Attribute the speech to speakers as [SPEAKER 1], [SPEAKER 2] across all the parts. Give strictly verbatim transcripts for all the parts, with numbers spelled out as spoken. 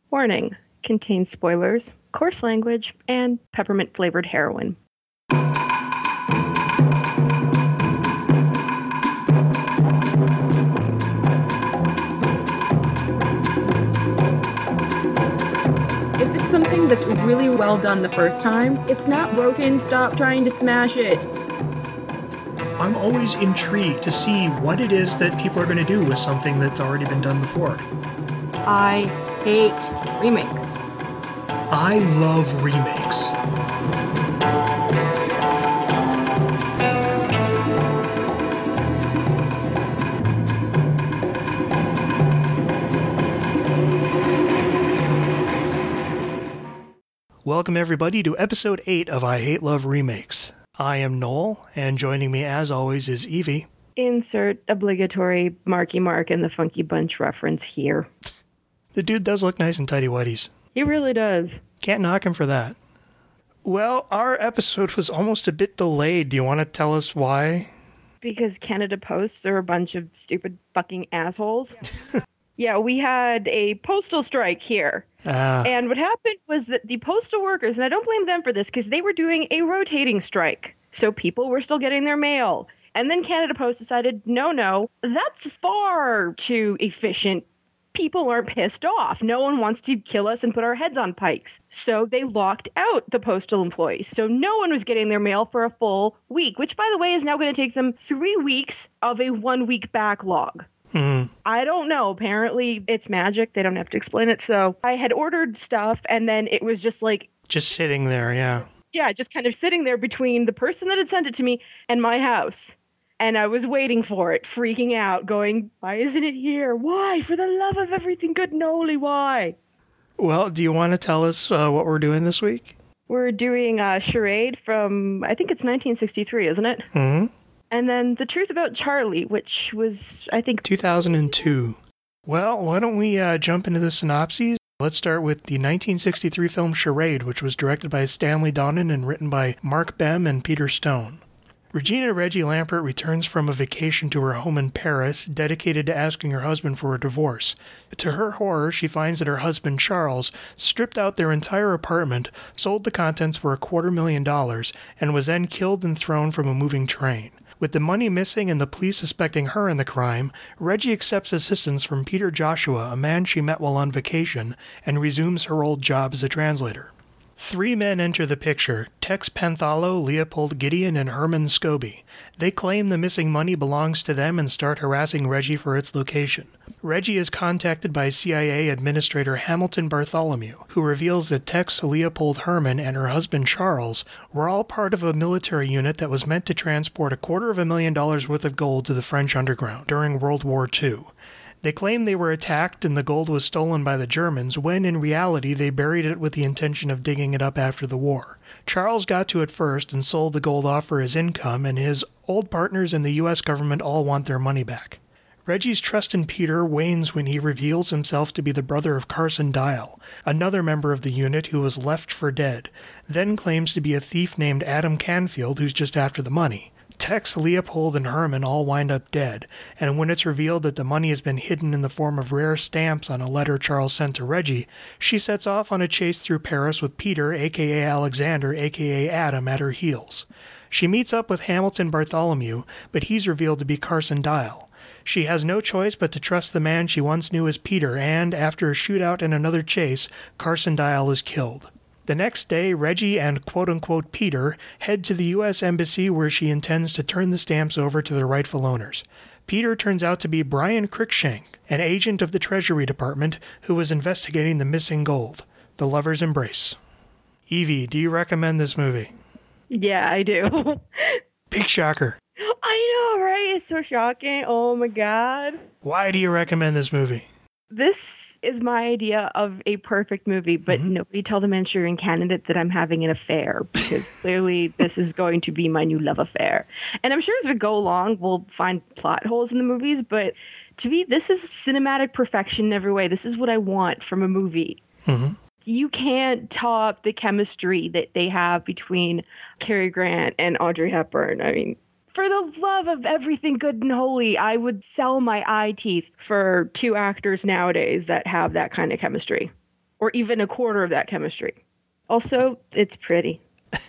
[SPEAKER 1] Warning, contains spoilers, coarse language, and peppermint-flavored heroin. If it's something that's really well done the first time, it's not broken, stop trying to smash it.
[SPEAKER 2] I'm always intrigued to see what it is that people are going to do with something that's already been done before.
[SPEAKER 1] I hate remakes.
[SPEAKER 2] I love remakes. Welcome everybody to episode eight of I Hate Love Remakes. I am Noel, and joining me as always is Evie.
[SPEAKER 1] Insert obligatory Marky Mark and the Funky Bunch reference here.
[SPEAKER 2] The dude does look nice in tighty whities.
[SPEAKER 1] He really does.
[SPEAKER 2] Can't knock him for that. Well, our episode was almost a bit delayed. Do you want to tell us why?
[SPEAKER 1] Because Canada Posts are a bunch of stupid fucking assholes. Yeah, we had a postal strike here.
[SPEAKER 2] Uh,
[SPEAKER 1] and what happened was that the postal workers, and I don't blame them for this, because they were doing a rotating strike. So people were still getting their mail. And then Canada Post decided, no, no, that's far too efficient. People aren't pissed off. No one wants to kill us and put our heads on pikes. So they locked out the postal employees. So no one was getting their mail for a full week, which, by the way, is now going to take them three weeks of a one-week backlog.
[SPEAKER 2] mm,
[SPEAKER 1] I don't know. Apparently, it's magic. They don't have to explain it. So I had ordered stuff, and then it was just like...
[SPEAKER 2] just sitting there, yeah.
[SPEAKER 1] Yeah, just kind of sitting there between the person that had sent it to me and my house. And I was waiting for it, freaking out, going, why isn't it here? Why? For the love of everything good and holy, why?
[SPEAKER 2] Well, do you want to tell us uh, what we're doing this week?
[SPEAKER 1] We're doing a charade from, I think it's nineteen sixty-three, isn't it?
[SPEAKER 2] Mm-hmm.
[SPEAKER 1] And then The Truth About Charlie, which was, I think...
[SPEAKER 2] two thousand two. Well, why don't we uh, jump into the synopses? Let's start with the nineteen sixty-three film Charade, which was directed by Stanley Donen and written by Mark Bem and Peter Stone. Regina Reggie Lampert returns from a vacation to her home in Paris, dedicated to asking her husband for a divorce. To her horror, she finds that her husband, Charles, stripped out their entire apartment, sold the contents for a quarter million dollars, and was then killed and thrown from a moving train. With the money missing and the police suspecting her in the crime, Reggie accepts assistance from Peter Joshua, a man she met while on vacation, and resumes her old job as a translator. Three men enter the picture, Tex Panthalo, Leopold Gideon, and Herman Scobie. They claim the missing money belongs to them and start harassing Reggie for its location. Reggie is contacted by C I A Administrator Hamilton Bartholomew, who reveals that Tex, Leopold, Herman, and her husband Charles were all part of a military unit that was meant to transport a quarter of a million dollars worth of gold to the French underground during World War Two. They claim they were attacked and the gold was stolen by the Germans, when in reality they buried it with the intention of digging it up after the war. Charles got to it first and sold the gold off for his income, and his old partners in the U S government all want their money back. Reggie's trust in Peter wanes when he reveals himself to be the brother of Carson Dial, another member of the unit who was left for dead, then claims to be a thief named Adam Canfield who's just after the money. Tex, Leopold, and Herman all wind up dead, and when it's revealed that the money has been hidden in the form of rare stamps on a letter Charles sent to Reggie, she sets off on a chase through Paris with Peter, aka Alexander, aka Adam, at her heels. She meets up with Hamilton Bartholomew, but he's revealed to be Carson Dial. She has no choice but to trust the man she once knew as Peter, and after a shootout and another chase, Carson Dial is killed. The next day, Reggie and quote-unquote Peter head to the U S Embassy where she intends to turn the stamps over to their rightful owners. Peter turns out to be Brian Cruikshank, an agent of the Treasury Department who was investigating the missing gold. The lovers embrace. Evie, do you recommend this movie?
[SPEAKER 1] Yeah, I do.
[SPEAKER 2] Big shocker.
[SPEAKER 1] I know, right? It's so shocking. Oh my god.
[SPEAKER 2] Why do you recommend this movie?
[SPEAKER 1] This is my idea of a perfect movie, but mm-hmm. nobody tell the Manchurian Candidate that I'm having an affair, because clearly this is going to be my new love affair. And I'm sure as we go along, we'll find plot holes in the movies, but to me, this is cinematic perfection in every way. This is what I want from a movie.
[SPEAKER 2] Mm-hmm.
[SPEAKER 1] You can't top the chemistry that they have between Cary Grant and Audrey Hepburn. I mean, for the love of everything good and holy, I would sell my eye teeth for two actors nowadays that have that kind of chemistry. or even a quarter of that chemistry. Also, it's pretty.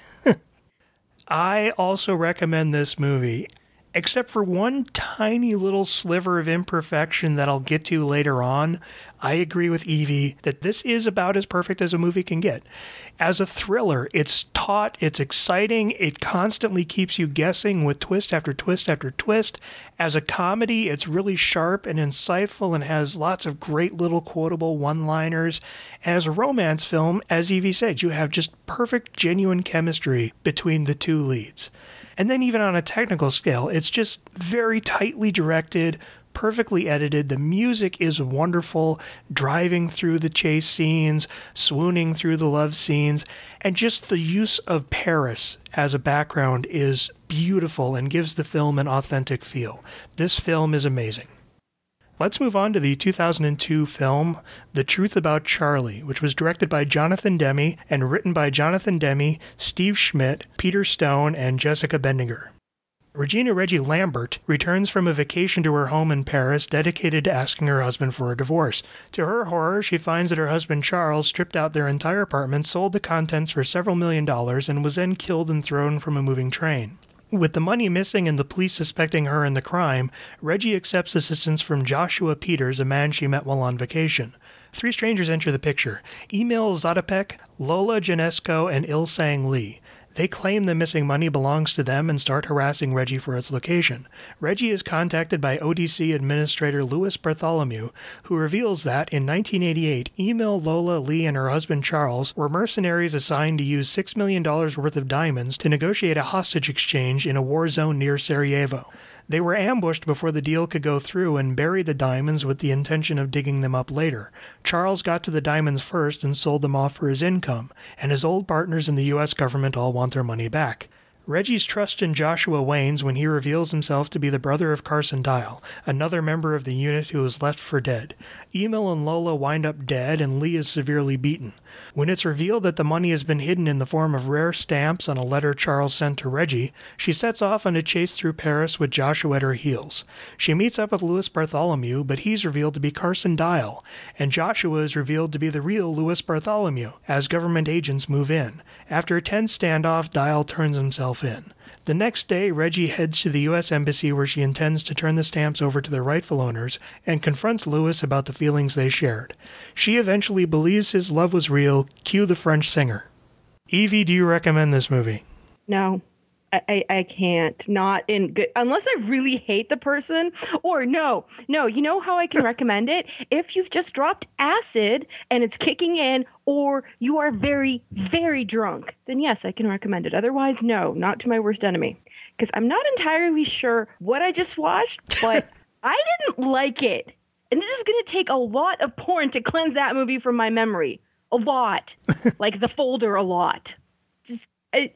[SPEAKER 2] I also recommend this movie, except for one tiny little sliver of imperfection that I'll get to later on. I agree with Evie that this is about as perfect as a movie can get. As a thriller, it's taut, it's exciting, it constantly keeps you guessing with twist after twist after twist. As a comedy, it's really sharp and insightful and has lots of great little quotable one-liners. As a romance film, as Evie said, you have just perfect, genuine chemistry between the two leads. And then even on a technical scale, it's just very tightly directed, perfectly edited. The music is wonderful, driving through the chase scenes, swooning through the love scenes, and just the use of Paris as a background is beautiful and gives the film an authentic feel. This film is amazing. Let's move on to the two thousand two film, The Truth About Charlie, which was directed by Jonathan Demme and written by Jonathan Demme, Steve Schmidt, Peter Stone, and Jessica Bendinger. Regina Reggie Lambert returns from a vacation to her home in Paris dedicated to asking her husband for a divorce. To her horror, she finds that her husband Charles stripped out their entire apartment, sold the contents for several million dollars, and was then killed and thrown from a moving train. With the money missing and the police suspecting her in the crime, Reggie accepts assistance from Joshua Peters, a man she met while on vacation. Three strangers enter the picture: Emil Zatopek, Lola Janesco, and Ilsang Lee. They claim the missing money belongs to them and start harassing Reggie for its location. Reggie is contacted by O D C Administrator Louis Bartholomew, who reveals that, in nineteen eighty-eight, Emil, Lola, Lee, and her husband Charles were mercenaries assigned to use six million dollars worth of diamonds to negotiate a hostage exchange in a war zone near Sarajevo. They were ambushed before the deal could go through and buried the diamonds with the intention of digging them up later. Charles got to the diamonds first and sold them off for his income, and his old partners in the U S government all want their money back. Reggie's trust in Joshua wanes when he reveals himself to be the brother of Carson Dial, another member of the unit who was left for dead. Emil and Lola wind up dead, and Lee is severely beaten. When it's revealed that the money has been hidden in the form of rare stamps on a letter Charles sent to Reggie, she sets off on a chase through Paris with Joshua at her heels. She meets up with Louis Bartholomew, but he's revealed to be Carson Dial, and Joshua is revealed to be the real Louis Bartholomew, as government agents move in. After a tense standoff, Dial turns himself in. The next day, Reggie heads to the U S Embassy where she intends to turn the stamps over to their rightful owners and confronts Louis about the feelings they shared. She eventually believes his love was real. Cue the French singer. Evie, do you recommend this movie?
[SPEAKER 1] No. I, I, I can't. Not in good, unless I really hate the person. Or no, no, you know how I can recommend it? If you've just dropped acid and it's kicking in, or you are very, very drunk, then yes, I can recommend it. Otherwise, no, not to my worst enemy. Because I'm not entirely sure what I just watched, but I didn't like it. And it is going to take a lot of porn to cleanse that movie from my memory. A lot. Like The Folder, a lot. Just... I,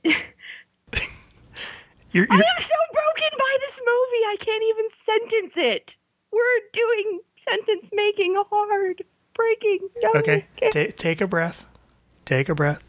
[SPEAKER 1] You're, you're... I am so broken by this movie. I can't even sentence it. We're doing sentence making hard. Breaking. No,
[SPEAKER 2] okay. T- take a breath. Take a breath.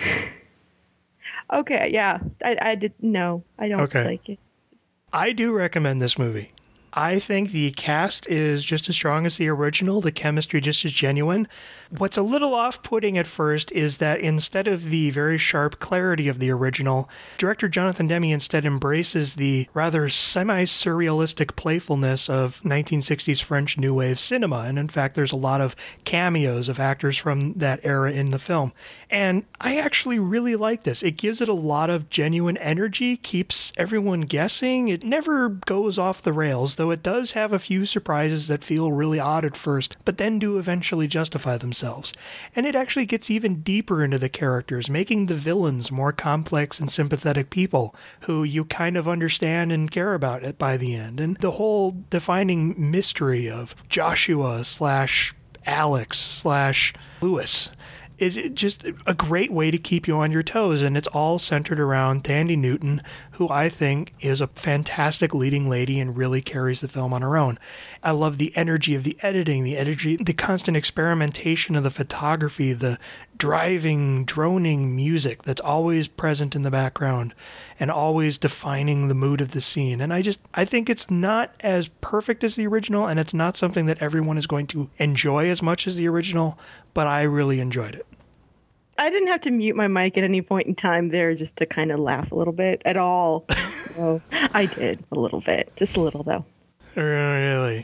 [SPEAKER 1] Okay. Yeah. I, I did. No, I don't okay. like it.
[SPEAKER 2] I do recommend this movie. I think the cast is just as strong as the original, the chemistry just as genuine. What's a little off-putting at first is that instead of the very sharp clarity of the original, director Jonathan Demme instead embraces the rather semi-surrealistic playfulness of nineteen sixties French New Wave cinema, and in fact there's a lot of cameos of actors from that era in the film. And I actually really like this. It gives it a lot of genuine energy, keeps everyone guessing. It never goes off the rails, though it does have a few surprises that feel really odd at first, but then do eventually justify themselves. And it actually gets even deeper into the characters, making the villains more complex and sympathetic people who you kind of understand and care about it by the end. And the whole defining mystery of Joshua slash Alex slash Louis is just a great way to keep you on your toes, and it's all centered around Thandie Newton, who I think is a fantastic leading lady and really carries the film on her own. I love the energy of the editing, the energy, the constant experimentation of the photography, the driving, droning music that's always present in the background and always defining the mood of the scene. And I just, I think it's not as perfect as the original, and it's not something that everyone is going to enjoy as much as the original, but I really enjoyed it.
[SPEAKER 1] I didn't have to mute my mic at any point in time there just to kind of laugh a little bit at all. So I did a little bit. Just a little, though.
[SPEAKER 2] Really?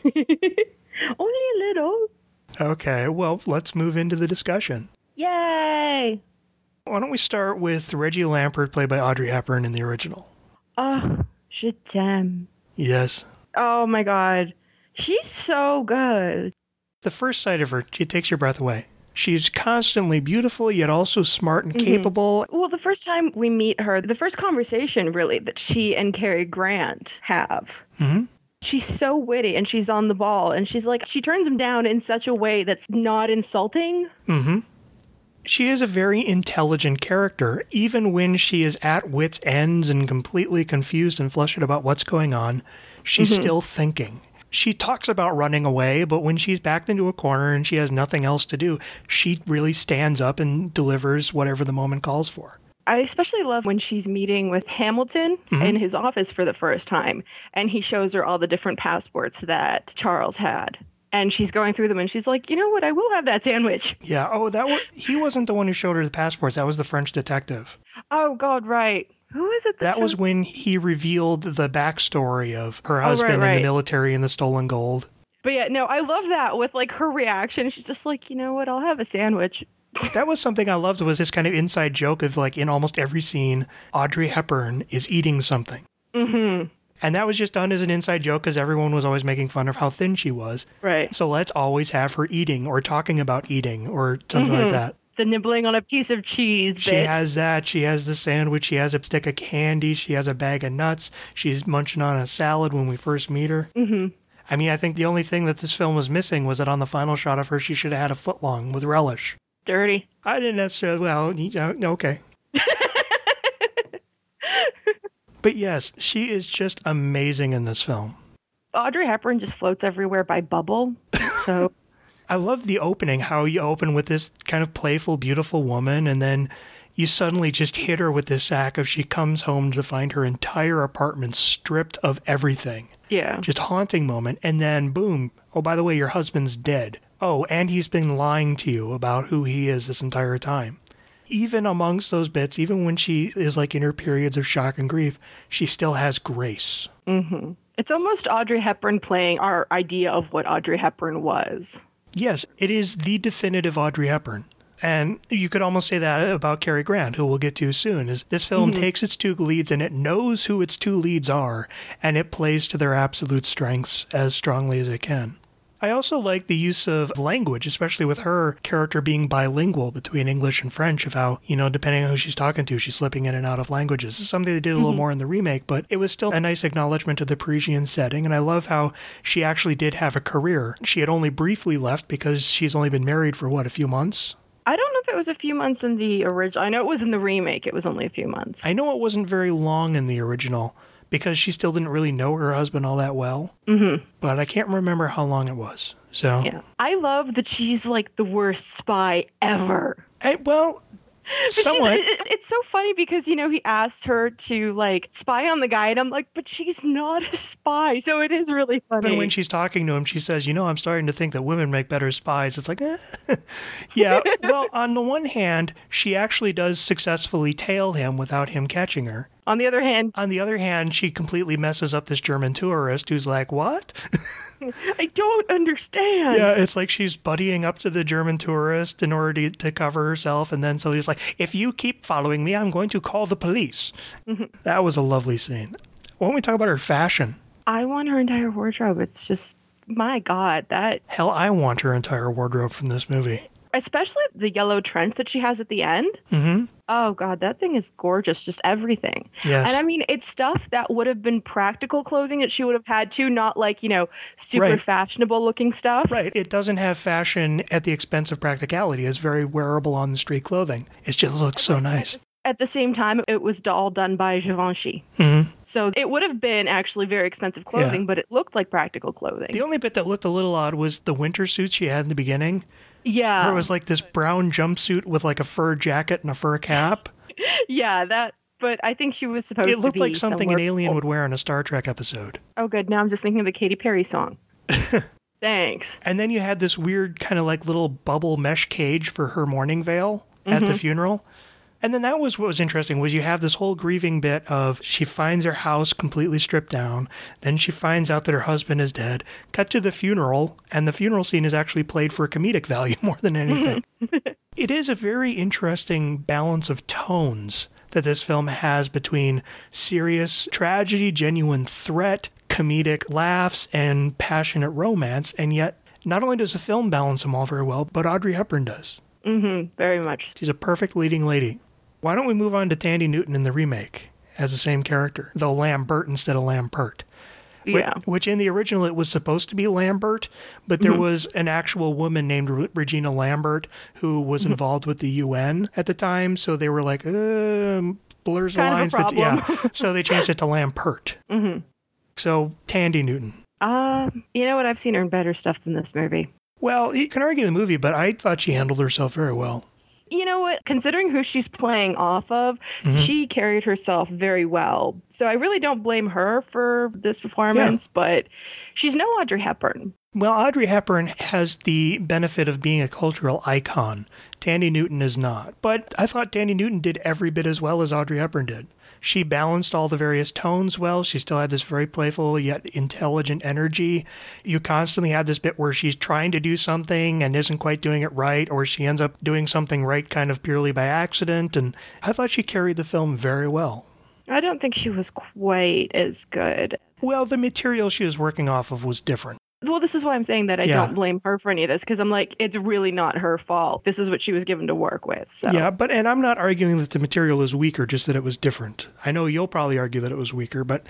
[SPEAKER 1] Only a little.
[SPEAKER 2] Okay, well, let's move into the discussion.
[SPEAKER 1] Yay!
[SPEAKER 2] Why don't we start with Reggie Lampert, played by Audrey Hepburn in the original?
[SPEAKER 1] Oh, je t'aime.
[SPEAKER 2] Yes.
[SPEAKER 1] Oh my god. She's so good.
[SPEAKER 2] The first sight of her, it takes your breath away. She's constantly beautiful, yet also smart and
[SPEAKER 1] Mm-hmm.
[SPEAKER 2] capable.
[SPEAKER 1] Well, the first time we meet her, the first conversation, really, that she and Cary Grant have,
[SPEAKER 2] Mm-hmm.
[SPEAKER 1] she's so witty and she's on the ball. And she's like, she turns him down in such a way that's not insulting.
[SPEAKER 2] Mm-hmm. She is a very intelligent character, even when she is at wit's ends and completely confused and flustered about what's going on. She's
[SPEAKER 1] Mm-hmm.
[SPEAKER 2] still thinking. She talks about running away, but when she's backed into a corner and she has nothing else to do, she really stands up and delivers whatever the moment calls for.
[SPEAKER 1] I especially love when she's meeting with Hamilton
[SPEAKER 2] Mm-hmm.
[SPEAKER 1] in his office for the first time. And he shows her all the different passports that Charles had. And she's going through them and she's like, you know what? I will have that sandwich.
[SPEAKER 2] Yeah, oh, that was, he wasn't the one who showed her the passports. That was the French detective.
[SPEAKER 1] Oh, God, right. Who is it?
[SPEAKER 2] That
[SPEAKER 1] showed-
[SPEAKER 2] was when he revealed the backstory of her
[SPEAKER 1] Oh, right,
[SPEAKER 2] husband in
[SPEAKER 1] right.
[SPEAKER 2] the military and the stolen gold.
[SPEAKER 1] But yeah, no, I love that with like her reaction. She's just like, you know what? I'll have a sandwich.
[SPEAKER 2] That was something I loved, was this kind of inside joke of, like, in almost every scene, Audrey Hepburn is eating something.
[SPEAKER 1] Mm-hmm.
[SPEAKER 2] And that was just done as an inside joke because everyone was always making fun of how thin she was.
[SPEAKER 1] Right.
[SPEAKER 2] So let's always have her eating or talking about eating or something
[SPEAKER 1] Mhm.
[SPEAKER 2] like that.
[SPEAKER 1] The nibbling on a piece of cheese,
[SPEAKER 2] She
[SPEAKER 1] bitch.
[SPEAKER 2] has that. She has the sandwich. She has a stick of candy. She has a bag of nuts. She's munching on a salad when we first meet her.
[SPEAKER 1] Mm-hmm.
[SPEAKER 2] I mean, I think the only thing that this film was missing was that on the final shot of her, she should have had a footlong with relish.
[SPEAKER 1] Dirty.
[SPEAKER 2] I didn't necessarily, well, yeah, okay. But yes, she is just amazing in this film.
[SPEAKER 1] Audrey Hepburn just floats everywhere by bubble. So
[SPEAKER 2] I love the opening, how you open with this kind of playful, beautiful woman, and then you suddenly just hit her with this sack of she comes home to find her entire apartment stripped of everything.
[SPEAKER 1] yeah.
[SPEAKER 2] Just haunting moment, and then boom, oh, by the way, your husband's dead. Oh, and he's been lying to you about who he is this entire time. Even amongst those bits, even when she is like in her periods of shock and grief, she still has grace.
[SPEAKER 1] Mm-hmm. It's almost Audrey Hepburn playing our idea of what Audrey Hepburn was.
[SPEAKER 2] Yes, it is the definitive Audrey Hepburn. And you could almost say that about Cary Grant, who we'll get to soon. Is this film
[SPEAKER 1] Mhm.
[SPEAKER 2] takes its two leads and it knows who its two leads are, and it plays to their absolute strengths as strongly as it can. I also like the use of language, especially with her character being bilingual between English and French, of how, you know, depending on who she's talking to, she's slipping in and out of languages. It's something they did a little
[SPEAKER 1] Mhm.
[SPEAKER 2] more in the remake, but it was still a nice acknowledgement of the Parisian setting, and I love how she actually did have a career. She had only briefly left because she's only been married for, what, a few months?
[SPEAKER 1] I don't know if it was a few months in the original. I know it was in the remake. It was only a few months.
[SPEAKER 2] I know it wasn't very long in the original, because she still didn't really know her husband all that well,
[SPEAKER 1] Mm-hmm.
[SPEAKER 2] but I can't remember how long it was. So,
[SPEAKER 1] Yeah. I love that she's like the worst spy ever.
[SPEAKER 2] I, well,
[SPEAKER 1] But she's-
[SPEAKER 2] somewhat.
[SPEAKER 1] it- it- it's so funny because, you know, he asked her to like spy on the guy, and I'm like, but she's not a spy. So it is really funny.
[SPEAKER 2] Even when she's talking to him, she says, you know, I'm starting to think that women make better spies. It's like, eh. Yeah, well, on the one hand, she actually does successfully tail him without him catching her.
[SPEAKER 1] On the other hand,
[SPEAKER 2] On the other hand, she completely messes up this German tourist who's like, what?
[SPEAKER 1] I don't understand.
[SPEAKER 2] Yeah, it's like she's buddying up to the German tourist in order to, to cover herself, and then somebody's like, if you keep following me, I'm going to call the police.
[SPEAKER 1] Mhm.
[SPEAKER 2] That was a lovely scene. Why don't we talk about her fashion?
[SPEAKER 1] I want her entire wardrobe. It's just, my God, that,
[SPEAKER 2] Hell, I want her entire wardrobe from this movie.
[SPEAKER 1] especially the yellow trench that she has at the end.
[SPEAKER 2] Mm-hmm.
[SPEAKER 1] Oh God, that thing is gorgeous. Just everything.
[SPEAKER 2] Yes.
[SPEAKER 1] And I mean, it's stuff that would have been practical clothing that she would have had to, not like, you know, super
[SPEAKER 2] Right.
[SPEAKER 1] fashionable looking stuff.
[SPEAKER 2] Right. It doesn't have fashion at the expense of practicality. It's very wearable on the street clothing. It just looks so nice.
[SPEAKER 1] At the same time, it was all done by Givenchy.
[SPEAKER 2] Mm-hmm.
[SPEAKER 1] So it would have been actually very expensive clothing,
[SPEAKER 2] Yeah.
[SPEAKER 1] but it looked like practical clothing.
[SPEAKER 2] The only bit that looked a little odd was the winter suit she had in the beginning.
[SPEAKER 1] yeah.
[SPEAKER 2] Where it was like this brown jumpsuit with like a fur jacket and a fur cap.
[SPEAKER 1] yeah, that, but I think she was supposed
[SPEAKER 2] It
[SPEAKER 1] to
[SPEAKER 2] looked
[SPEAKER 1] be
[SPEAKER 2] like something an
[SPEAKER 1] somewhere
[SPEAKER 2] alien
[SPEAKER 1] cool.
[SPEAKER 2] would wear in a Star Trek episode.
[SPEAKER 1] Oh, good. Now I'm just thinking of the Katy Perry song. Thanks.
[SPEAKER 2] And then you had this weird kind of like little bubble mesh cage for her mourning veil at
[SPEAKER 1] Mm-hmm.
[SPEAKER 2] the funeral. And then that was what was interesting, was you have this whole grieving bit of she finds her house completely stripped down. Then she finds out that her husband is dead. Cut to the funeral, and the funeral scene is actually played for comedic value more than anything. It is a very interesting balance of tones that this film has between serious tragedy, genuine threat, comedic laughs, and passionate romance. And yet, not only does the film balance them all very well, but Audrey Hepburn does.
[SPEAKER 1] Mm-hmm. Very much.
[SPEAKER 2] She's a perfect leading lady. Why don't we move on to Tandy Newton in the remake as the same character, though Lambert instead of Lampert?
[SPEAKER 1] Yeah.
[SPEAKER 2] Which, which in the original it was supposed to be Lambert, but there mm-hmm. was an actual woman named Re- Regina Lambert who was mm-hmm. involved with the U N at the time, so they were like, uh, blurs the
[SPEAKER 1] kind
[SPEAKER 2] lines.
[SPEAKER 1] Of a problem.
[SPEAKER 2] But yeah, so they changed it to Lampert.
[SPEAKER 1] Mm-hmm.
[SPEAKER 2] So Tandy Newton.
[SPEAKER 1] Uh, you know what? I've seen her in better stuff than this movie.
[SPEAKER 2] Well, you can argue the movie, but I thought she handled herself very well.
[SPEAKER 1] You know what? Considering who she's playing off of, mm-hmm. she carried herself very well. So I really don't blame her for this performance, yeah. but she's no Audrey Hepburn.
[SPEAKER 2] Well, Audrey Hepburn has the benefit of being a cultural icon. Tandy Newton is not. But I thought Tandy Newton did every bit as well as Audrey Hepburn did. She balanced all the various tones well. She still had this very playful yet intelligent energy. You constantly had this bit where she's trying to do something and isn't quite doing it right, or she ends up doing something right kind of purely by accident. And I thought she carried the film very well.
[SPEAKER 1] I don't think she was quite as good.
[SPEAKER 2] Well, the material she was working off of was different.
[SPEAKER 1] Well, this is why I'm saying that I yeah. don't blame her for any of this, because I'm like, it's really not her fault. This is what she was given to work with. So.
[SPEAKER 2] Yeah, but and I'm not arguing that the material is weaker, just that it was different. I know you'll probably argue that it was weaker, but...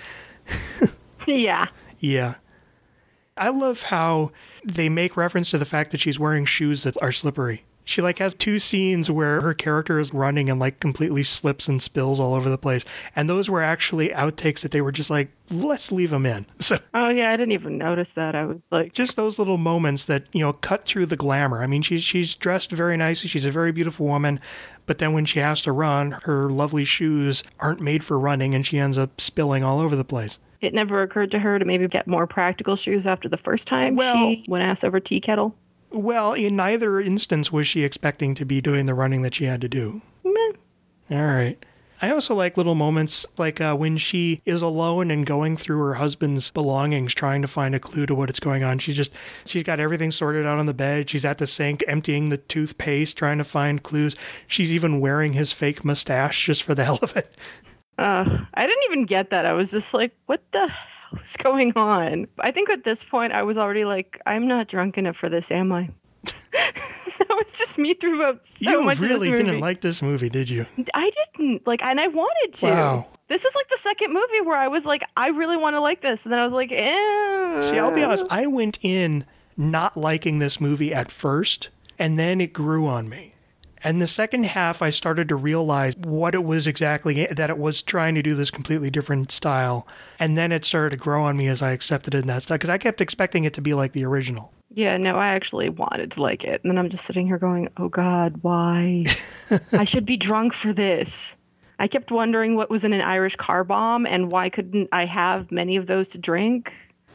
[SPEAKER 1] yeah.
[SPEAKER 2] Yeah. I love how they make reference to the fact that she's wearing shoes that are slippery. She like has two scenes where her character is running and like completely slips and spills all over the place. And those were actually outtakes that they were just like, let's leave them in. So
[SPEAKER 1] oh yeah, I didn't even notice that. I was like,
[SPEAKER 2] just those little moments that, you know, cut through the glamour. I mean, she's she's dressed very nicely. She's a very beautiful woman. But then when she has to run, her lovely shoes aren't made for running and she ends up spilling all over the place.
[SPEAKER 1] It never occurred to her to maybe get more practical shoes after the first time well, she went ass over tea kettle.
[SPEAKER 2] Well, in neither instance was she expecting to be doing the running that she had to do. Meh. All right. I also like little moments like uh, when she is alone and going through her husband's belongings, trying to find a clue to what's going on. She just, she's got everything sorted out on the bed. She's at the sink emptying the toothpaste, trying to find clues. She's even wearing his fake mustache just for the hell of it.
[SPEAKER 1] Uh, I didn't even get that. I was just like, what the hell is going on? I think at this point I was already like, I'm not drunk enough for this, am I? That was just me throughout so
[SPEAKER 2] you
[SPEAKER 1] much
[SPEAKER 2] really
[SPEAKER 1] of this movie.
[SPEAKER 2] Didn't like this movie, did you?
[SPEAKER 1] I didn't. Like, and I wanted to.
[SPEAKER 2] Wow.
[SPEAKER 1] This is like the second movie where I was like, I really want to like this. And then I was like, eh.
[SPEAKER 2] See, I'll be honest. I went in not liking this movie at first, and then it grew on me. And the second half, I started to realize what it was exactly, that it was trying to do this completely different style. And then it started to grow on me as I accepted it in that style, because I kept expecting it to be like the original.
[SPEAKER 1] Yeah, no, I actually wanted to like it. And then I'm just sitting here going, oh God, why? I should be drunk for this. I kept wondering what was in an Irish car bomb and why couldn't I have many of those to drink?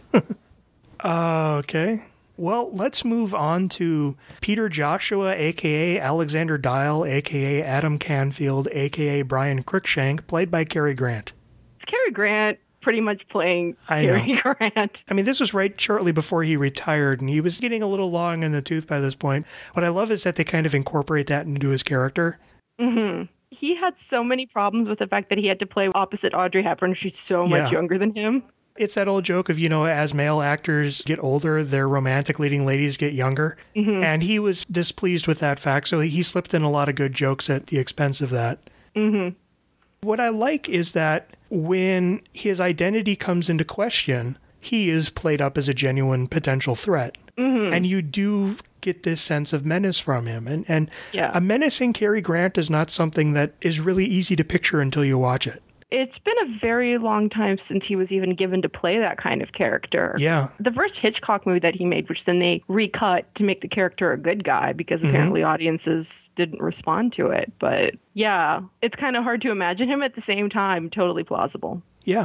[SPEAKER 2] uh, okay. Well, let's move on to Peter Joshua, a k a. Alexander Dial, a k a. Adam Canfield, a k a. Brian Cruikshank, played by Cary Grant.
[SPEAKER 1] It's Cary Grant pretty much playing
[SPEAKER 2] I
[SPEAKER 1] Cary
[SPEAKER 2] know.
[SPEAKER 1] Grant.
[SPEAKER 2] I mean, this was right shortly before he retired, and he was getting a little long in the tooth by this point. What I love is that they kind of incorporate that into his character.
[SPEAKER 1] Mm-hmm. He had so many problems with the fact that he had to play opposite Audrey Hepburn. She's so much
[SPEAKER 2] Yeah.
[SPEAKER 1] younger than him.
[SPEAKER 2] It's that old joke of, you know, as male actors get older, their romantic leading ladies get younger.
[SPEAKER 1] Mm-hmm.
[SPEAKER 2] And he was displeased with that fact, so he slipped in a lot of good jokes at the expense of that.
[SPEAKER 1] Mm-hmm.
[SPEAKER 2] What I like is that when his identity comes into question, he is played up as a genuine potential threat.
[SPEAKER 1] Mm-hmm.
[SPEAKER 2] And you do get this sense of menace from him. And, and
[SPEAKER 1] yeah.
[SPEAKER 2] a menacing Cary Grant is not something that is really easy to picture until you watch it.
[SPEAKER 1] It's been a very long time since he was even given to play that kind of character.
[SPEAKER 2] Yeah.
[SPEAKER 1] The first Hitchcock movie that he made, which then they recut to make the character a good guy because
[SPEAKER 2] Mm-hmm.
[SPEAKER 1] apparently audiences didn't respond to it. But yeah, it's kind of hard to imagine him at the same time. Totally plausible.
[SPEAKER 2] Yeah.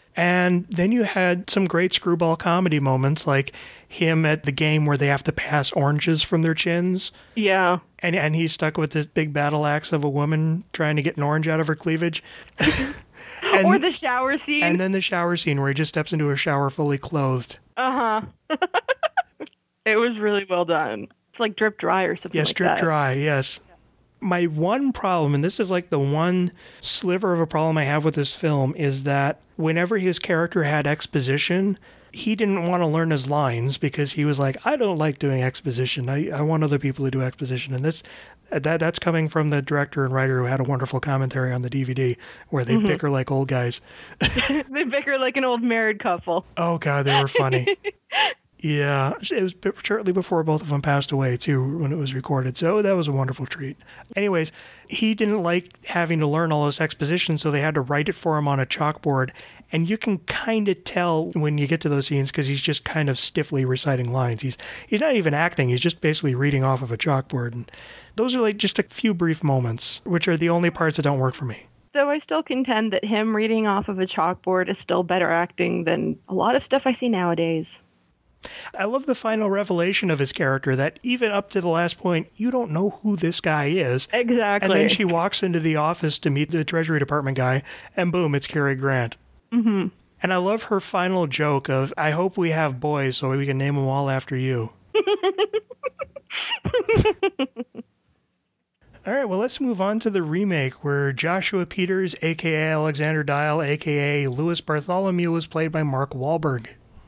[SPEAKER 2] And then you had some great screwball comedy moments, like him at the game where they have to pass oranges from their chins.
[SPEAKER 1] Yeah.
[SPEAKER 2] And and he's stuck with this big battle axe of a woman trying to get an orange out of her cleavage.
[SPEAKER 1] And, or the shower scene.
[SPEAKER 2] And then the shower scene where he just steps into a shower fully clothed.
[SPEAKER 1] Uh-huh. It was really well done. It's like drip dry or something
[SPEAKER 2] yes,
[SPEAKER 1] like
[SPEAKER 2] that. Yes,
[SPEAKER 1] drip
[SPEAKER 2] dry, yes. My one problem, and this is like the one sliver of a problem I have with this film, is that whenever his character had exposition, he didn't want to learn his lines because he was like, I don't like doing exposition. I, I want other people to do exposition. And this that that's coming from the director and writer who had a wonderful commentary on the D V D where they mm-hmm. bicker like old guys.
[SPEAKER 1] They bicker like an old married couple.
[SPEAKER 2] Oh, God, they were funny. Yeah, it was shortly before both of them passed away, too, when it was recorded. So that was a wonderful treat. Anyways, he didn't like having to learn all this exposition, so they had to write it for him on a chalkboard. And you can kind of tell when you get to those scenes because he's just kind of stiffly reciting lines. He's he's not even acting. He's just basically reading off of a chalkboard. And those are like just a few brief moments, which are the only parts that don't work for me.
[SPEAKER 1] So I still contend that him reading off of a chalkboard is still better acting than a lot of stuff I see nowadays.
[SPEAKER 2] I love the final revelation of his character that even up to the last point, you don't know who this guy is.
[SPEAKER 1] Exactly.
[SPEAKER 2] And then she walks into the office to meet the Treasury Department guy, and boom, it's Cary Grant.
[SPEAKER 1] Mm-hmm.
[SPEAKER 2] And I love her final joke of, I hope we have boys so we can name them all after you. All right, well, let's move on to the remake where Joshua Peters, a k a. Alexander Dial, a k a. Louis Bartholomew, was played by Mark Wahlberg.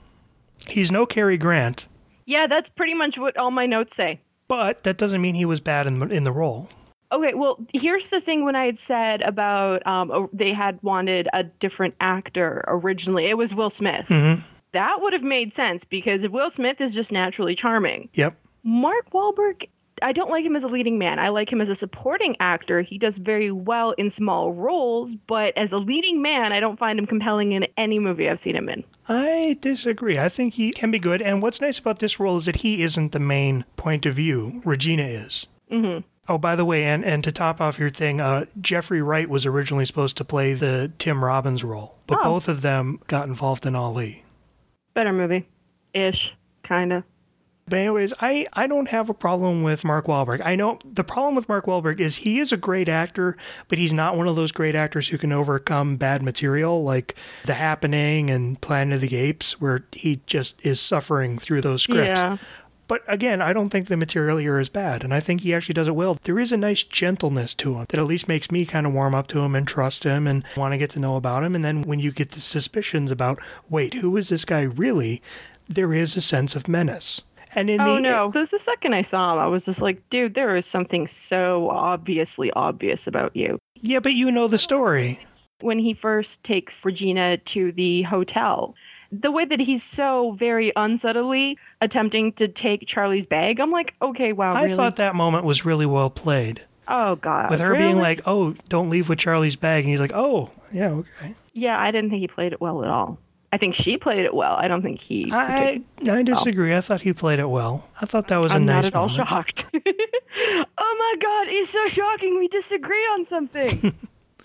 [SPEAKER 2] He's no Cary Grant.
[SPEAKER 1] Yeah, that's pretty much what all my notes say.
[SPEAKER 2] But that doesn't mean he was bad in the, in the role.
[SPEAKER 1] Okay, well, here's the thing when I had said about um, they had wanted a different actor originally. It was Will Smith.
[SPEAKER 2] Mm-hmm.
[SPEAKER 1] That would have made sense because Will Smith is just naturally charming.
[SPEAKER 2] Yep.
[SPEAKER 1] Mark Wahlberg, I don't like him as a leading man. I like him as a supporting actor. He does very well in small roles, but as a leading man, I don't find him compelling in any movie I've seen him in.
[SPEAKER 2] I disagree. I think he can be good. And what's nice about this role is that he isn't the main point of view. Regina is.
[SPEAKER 1] Mm-hmm.
[SPEAKER 2] Oh, by the way, and, and to top off your thing, uh, Jeffrey Wright was originally supposed to play the Tim Robbins role, but
[SPEAKER 1] oh.
[SPEAKER 2] both of them got involved in Ali.
[SPEAKER 1] Better movie. Ish. Kinda.
[SPEAKER 2] But anyways, I, I don't have a problem with Mark Wahlberg. I know the problem with Mark Wahlberg is he is a great actor, but he's not one of those great actors who can overcome bad material like The Happening and Planet of the Apes, where he just is suffering through those scripts.
[SPEAKER 1] Yeah.
[SPEAKER 2] But again, I don't think the material here is bad, and I think he actually does it well. There is a nice gentleness to him that at least makes me kind of warm up to him and trust him and want to get to know about him. And then when you get the suspicions about, wait, who is this guy really? There is a sense of menace. And in
[SPEAKER 1] oh,
[SPEAKER 2] the,
[SPEAKER 1] no. So the second I saw him, I was just like, dude, there is something so obviously obvious about you.
[SPEAKER 2] Yeah, but you know the story.
[SPEAKER 1] When he first takes Regina to the hotel, the way that he's so very unsubtly attempting to take Charlie's bag, I'm like, okay, wow,
[SPEAKER 2] I
[SPEAKER 1] really?
[SPEAKER 2] thought that moment was really well played.
[SPEAKER 1] Oh, God.
[SPEAKER 2] With her
[SPEAKER 1] really?
[SPEAKER 2] being like, oh, don't leave with Charlie's bag. And he's like, oh, yeah, okay.
[SPEAKER 1] Yeah, I didn't think he played it well at all. I think she played it well. I don't think he...
[SPEAKER 2] I I disagree. Well. I thought he played it well. I thought that was a
[SPEAKER 1] I'm
[SPEAKER 2] nice
[SPEAKER 1] not at all
[SPEAKER 2] moment.
[SPEAKER 1] shocked. Oh, my God. It's so shocking. We disagree on something.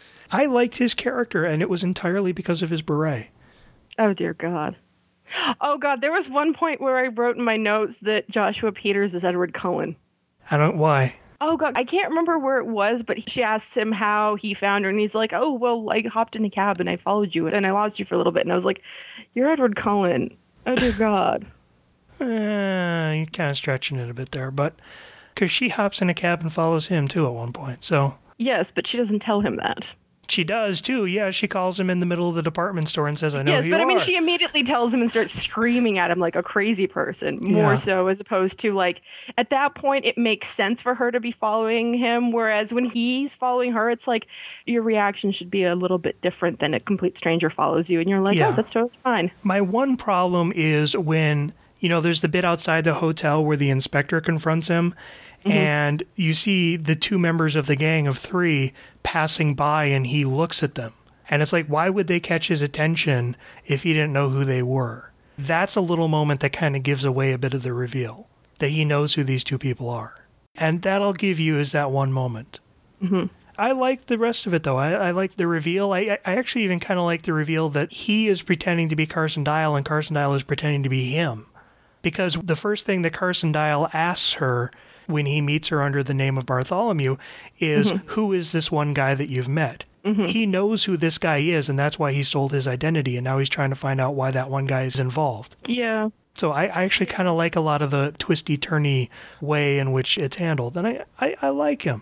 [SPEAKER 2] I liked his character, and it was entirely because of his beret.
[SPEAKER 1] Oh, dear God. Oh, God. There was one point where I wrote in my notes that Joshua Peters is Edward Cullen.
[SPEAKER 2] I don't... Why?
[SPEAKER 1] Oh, God. I can't remember where it was, but she asks him how he found her, and he's like, oh, well, I hopped in a cab, and I followed you, and I lost you for a little bit. And I was like, you're Edward Cullen. Oh, dear God.
[SPEAKER 2] Uh, you're kind of stretching it a bit there, but... Because she hops in a cab and follows him, too, at one point, so...
[SPEAKER 1] Yes, but she doesn't tell him that.
[SPEAKER 2] She does, too. Yeah, she calls him in the middle of the department store and says, I know
[SPEAKER 1] yes,
[SPEAKER 2] who you
[SPEAKER 1] but
[SPEAKER 2] are.
[SPEAKER 1] I mean, she immediately tells him and starts screaming at him like a crazy person, more
[SPEAKER 2] Yeah.
[SPEAKER 1] so as opposed to, like, at that point, it makes sense for her to be following him, whereas when he's following her, it's like, your reaction should be a little bit different than a complete stranger follows you, and you're like,
[SPEAKER 2] Yeah.
[SPEAKER 1] oh, that's totally fine.
[SPEAKER 2] My one problem is when, you know, there's the bit outside the hotel where the inspector confronts him,
[SPEAKER 1] Mhm.
[SPEAKER 2] and you see the two members of the gang of three passing by, and he looks at them. And it's like, why would they catch his attention if he didn't know who they were? That's a little moment that kind of gives away a bit of the reveal, that he knows who these two people are. And that I'll give you is that one moment.
[SPEAKER 1] Mm-hmm.
[SPEAKER 2] I like the rest of it, though. I, I like the reveal. I, I actually even kind of like the reveal that he is pretending to be Carson Dial and Carson Dial is pretending to be him. Because the first thing that Carson Dial asks her when he meets her under the name of Bartholomew is, mm-hmm. who is this one guy that you've met? Mm-hmm. He knows who this guy is, and that's why he stole his identity, and now he's trying to find out why that one guy is involved.
[SPEAKER 1] Yeah.
[SPEAKER 2] So I, I actually kind of like a lot of the twisty-turny way in which it's handled, and I, I, I like him.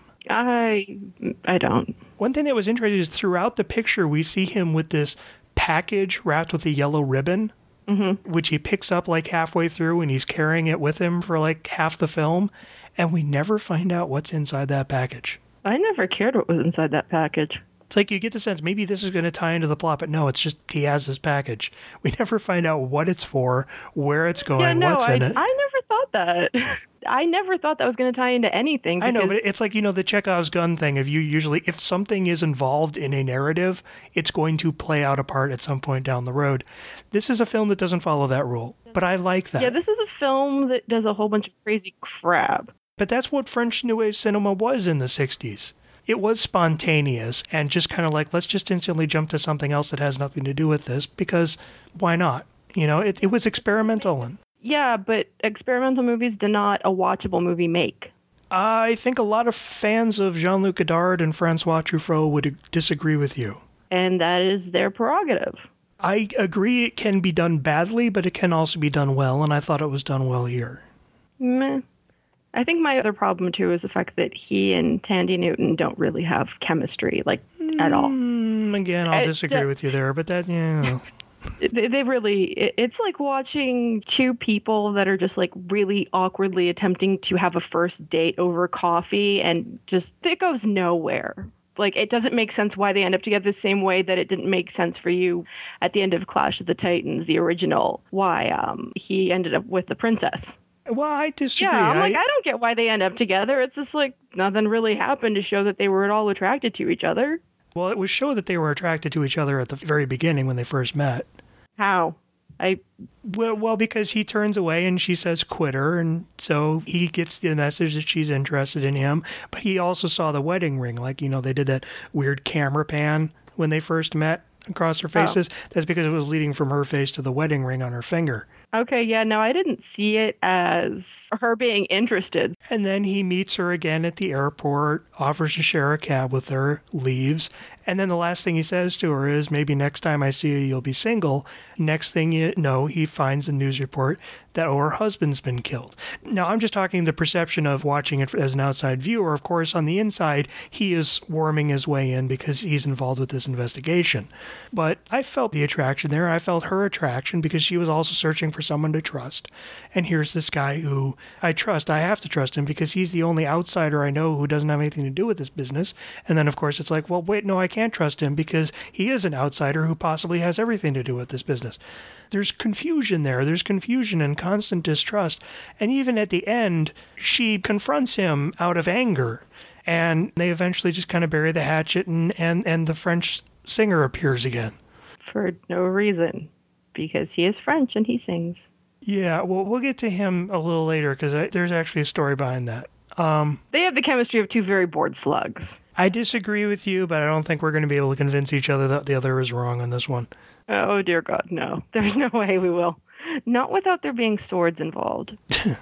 [SPEAKER 1] I I don't.
[SPEAKER 2] One thing that was interesting is throughout the picture, we see him with this package wrapped with a yellow ribbon, mm-hmm. which he picks up like halfway through, and he's carrying it with him for like half the film, and we never find out what's inside that package.
[SPEAKER 1] I never cared what was inside that package.
[SPEAKER 2] It's like you get the sense maybe this is going to tie into the plot, but no, it's just he has this package. We never find out what it's for, where it's going,
[SPEAKER 1] yeah, no,
[SPEAKER 2] what's
[SPEAKER 1] I,
[SPEAKER 2] in it.
[SPEAKER 1] I never thought that. I never thought that was going to tie into anything.
[SPEAKER 2] Because... I know, but it's like, you know, the Chekhov's gun thing. If you usually, if something is involved in a narrative, it's going to play out a part at some point down the road. This is a film that doesn't follow that rule, but I like that.
[SPEAKER 1] Yeah, this is a film that does a whole bunch of crazy crap.
[SPEAKER 2] But that's what French New Wave cinema was in the sixties. It was spontaneous and just kind of like, let's just instantly jump to something else that has nothing to do with this, because why not? You know, it, it was experimental. And
[SPEAKER 1] yeah, but experimental movies do not a watchable movie make.
[SPEAKER 2] I think a lot of fans of Jean-Luc Godard and Francois Truffaut would disagree with you.
[SPEAKER 1] And that is their prerogative.
[SPEAKER 2] I agree it can be done badly, but it can also be done well, and I thought it was done well here.
[SPEAKER 1] Meh. I think my other problem, too, is the fact that he and Tandy Newton don't really have chemistry, like, at all.
[SPEAKER 2] Mm, again, I'll disagree uh, with you there, but that, yeah.
[SPEAKER 1] they, they really, it, it's like watching two people that are just, like, really awkwardly attempting to have a first date over coffee, and just, it goes nowhere. Like, it doesn't make sense why they end up together the same way that it didn't make sense for you at the end of Clash of the Titans, the original, why um, he ended up with the princess.
[SPEAKER 2] Well, I disagree.
[SPEAKER 1] Yeah, I'm
[SPEAKER 2] I,
[SPEAKER 1] like, I don't get why they end up together. It's just like nothing really happened to show that they were at all attracted to each other.
[SPEAKER 2] Well, it was show that they were attracted to each other at the very beginning when they first met.
[SPEAKER 1] How? I
[SPEAKER 2] well, well, because he turns away and she says quit her, and so he gets the message that she's interested in him. But he also saw the wedding ring, like, you know, they did that weird camera pan when they first met across their faces. Oh. That's because it was leading from her face to the wedding ring on her finger.
[SPEAKER 1] Okay, yeah, no, I didn't see it as her being interested.
[SPEAKER 2] And then he meets her again at the airport, offers to share a cab with her, leaves, and then the last thing he says to her is, maybe next time I see you, you'll be single. Next thing you know, he finds a news report that, oh, her husband's been killed. Now, I'm just talking the perception of watching it as an outside viewer. Of course, on the inside, he is worming his way in because he's involved with this investigation. But I felt the attraction there. I felt her attraction because she was also searching for someone to trust. And here's this guy who I trust. I have to trust him because he's the only outsider I know who doesn't have anything to do with this business. And then, of course, it's like, well, wait, no, I can't trust him because he is an outsider who possibly has everything to do with this business. There's confusion there. There's confusion and constant distrust. And even at the end, she confronts him out of anger. And they eventually just kind of bury the hatchet, and, and, and the French singer appears again.
[SPEAKER 1] For no reason. Because he is French and he sings.
[SPEAKER 2] Yeah, well, we'll get to him a little later because there's actually a story behind that. Um,
[SPEAKER 1] they have the chemistry of two very bored slugs.
[SPEAKER 2] I disagree with you, but I don't think we're going to be able to convince each other that the other is wrong on this one.
[SPEAKER 1] Oh, dear God, no. There's no way we will. Not without there being swords involved.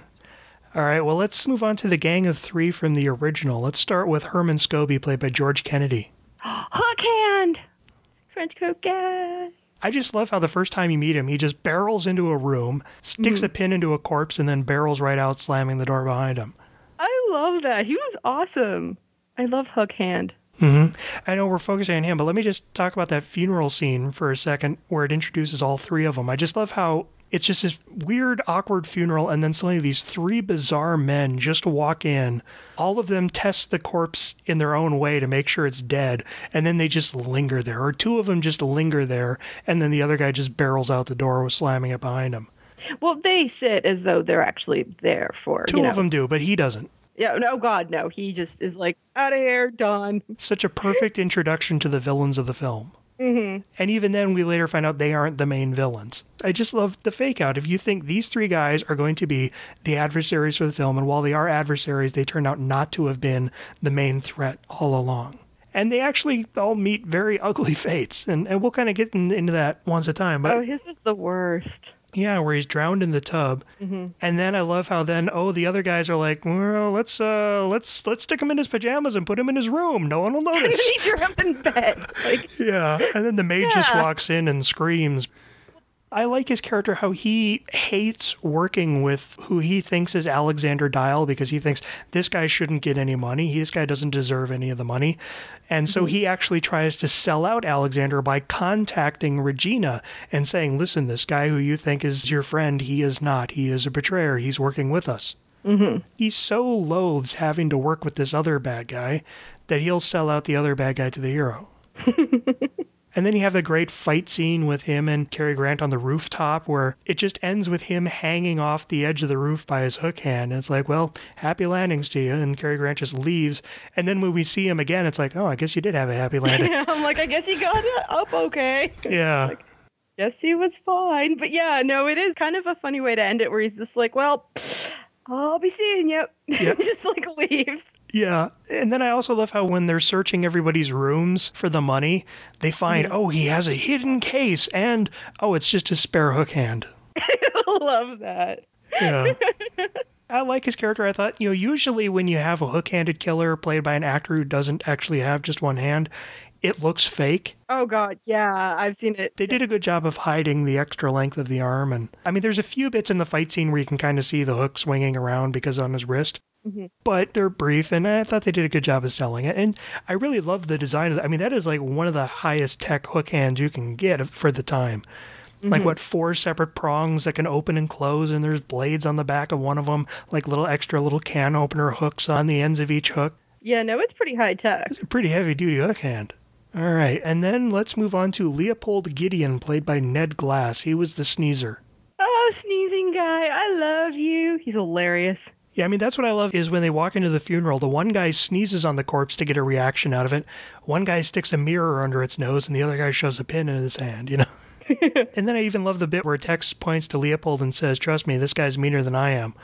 [SPEAKER 2] All right, well, let's move on to the Gang of Three from the original. Let's start with Herman Scobie, played by George Kennedy.
[SPEAKER 1] Hook hand! French coat guy.
[SPEAKER 2] I just love how the first time you meet him, he just barrels into a room, sticks mm. a pin into a corpse, and then barrels right out, slamming the door behind him.
[SPEAKER 1] I love that. He was awesome. I love Hook Hand.
[SPEAKER 2] Mm-hmm. I know we're focusing on him, but let me just talk about that funeral scene for a second where it introduces all three of them. I just love how it's just this weird, awkward funeral, and then suddenly these three bizarre men just walk in. All of them test the corpse in their own way to make sure it's dead, and then they just linger there. Or two of them just linger there, and then the other guy just barrels out the door, slamming it behind him.
[SPEAKER 1] Well, they sit as though they're actually there for,
[SPEAKER 2] Two
[SPEAKER 1] you know.
[SPEAKER 2] of them do, but he doesn't.
[SPEAKER 1] Yeah, no, God, no. He just is like, out of here, done.
[SPEAKER 2] Such a perfect introduction to the villains of the film.
[SPEAKER 1] Mm-hmm.
[SPEAKER 2] And even then, we later find out they aren't the main villains. I just love the fake out. If you think these three guys are going to be the adversaries for the film, and while they are adversaries, they turn out not to have been the main threat all along. And they actually all meet very ugly fates. And, and we'll kind of get in, into that once at a time. But
[SPEAKER 1] oh, his is the worst.
[SPEAKER 2] yeah, where he's drowned in the tub.
[SPEAKER 1] Mm-hmm.
[SPEAKER 2] And then I love how then, oh, the other guys are like, well, let's uh, let's let's stick him in his pajamas and put him in his room. No one will notice.
[SPEAKER 1] He drew him in bed. Like,
[SPEAKER 2] yeah, and then the maid just
[SPEAKER 1] Yeah.
[SPEAKER 2] walks in and screams. I like his character, how he hates working with who he thinks is Alexander Dial because he thinks this guy shouldn't get any money. This guy doesn't deserve any of the money. And so he actually tries to sell out Alexander by contacting Regina and saying, listen, this guy who you think is your friend, he is not. He is a betrayer. He's working with us.
[SPEAKER 1] mm-hmm.
[SPEAKER 2] He so loathes having to work with this other bad guy that he'll sell out the other bad guy to the hero. And then you have the great fight scene with him and Cary Grant on the rooftop where it just ends with him hanging off the edge of the roof by his hook hand. And it's like, well, happy landings to you. And Cary Grant just leaves. And then when we see him again, it's like, oh, I guess you did have a happy landing.
[SPEAKER 1] Yeah, I'm like, I guess he got it up okay.
[SPEAKER 2] Yeah.
[SPEAKER 1] Like, guess he was fine. But yeah, no, it is kind of a funny way to end it where he's just like, well, I'll be seeing you.
[SPEAKER 2] Yep.
[SPEAKER 1] Just like leaves.
[SPEAKER 2] Yeah. And then I also love how when they're searching everybody's rooms for the money, they find, oh, he has a hidden case and, oh, it's just a spare hook hand.
[SPEAKER 1] I love that.
[SPEAKER 2] Yeah. I like his character. I thought, you know, usually when you have a hook-handed killer played by an actor who doesn't actually have just one hand, it looks fake.
[SPEAKER 1] Oh, God. Yeah, I've seen it.
[SPEAKER 2] They did a good job of hiding the extra length of the arm. And I mean, there's a few bits in the fight scene where you can kind of see the hook swinging around because on his wrist.
[SPEAKER 1] Mm-hmm.
[SPEAKER 2] But they're brief, and I thought they did a good job of selling it. And I really love the design of it. I mean, that is like one of the highest tech hook hands you can get for the time. Mm-hmm. Like, what, four separate prongs that can open and close, and there's blades on the back of one of them, like little extra little can opener hooks on the ends of each hook.
[SPEAKER 1] Yeah, no, it's pretty high tech.
[SPEAKER 2] It's a pretty heavy-duty hook hand. All right, and then let's move on to Leopold Gideon, played by Ned Glass. He was the sneezer.
[SPEAKER 1] Oh, sneezing guy, I love you. He's hilarious.
[SPEAKER 2] Yeah, I mean, that's what I love is when they walk into the funeral, the one guy sneezes on the corpse to get a reaction out of it. One guy sticks a mirror under its nose, and the other guy shows a pin in his hand, you know? And then I even love the bit where Tex points to Leopold and says, trust me, this guy's meaner than I am.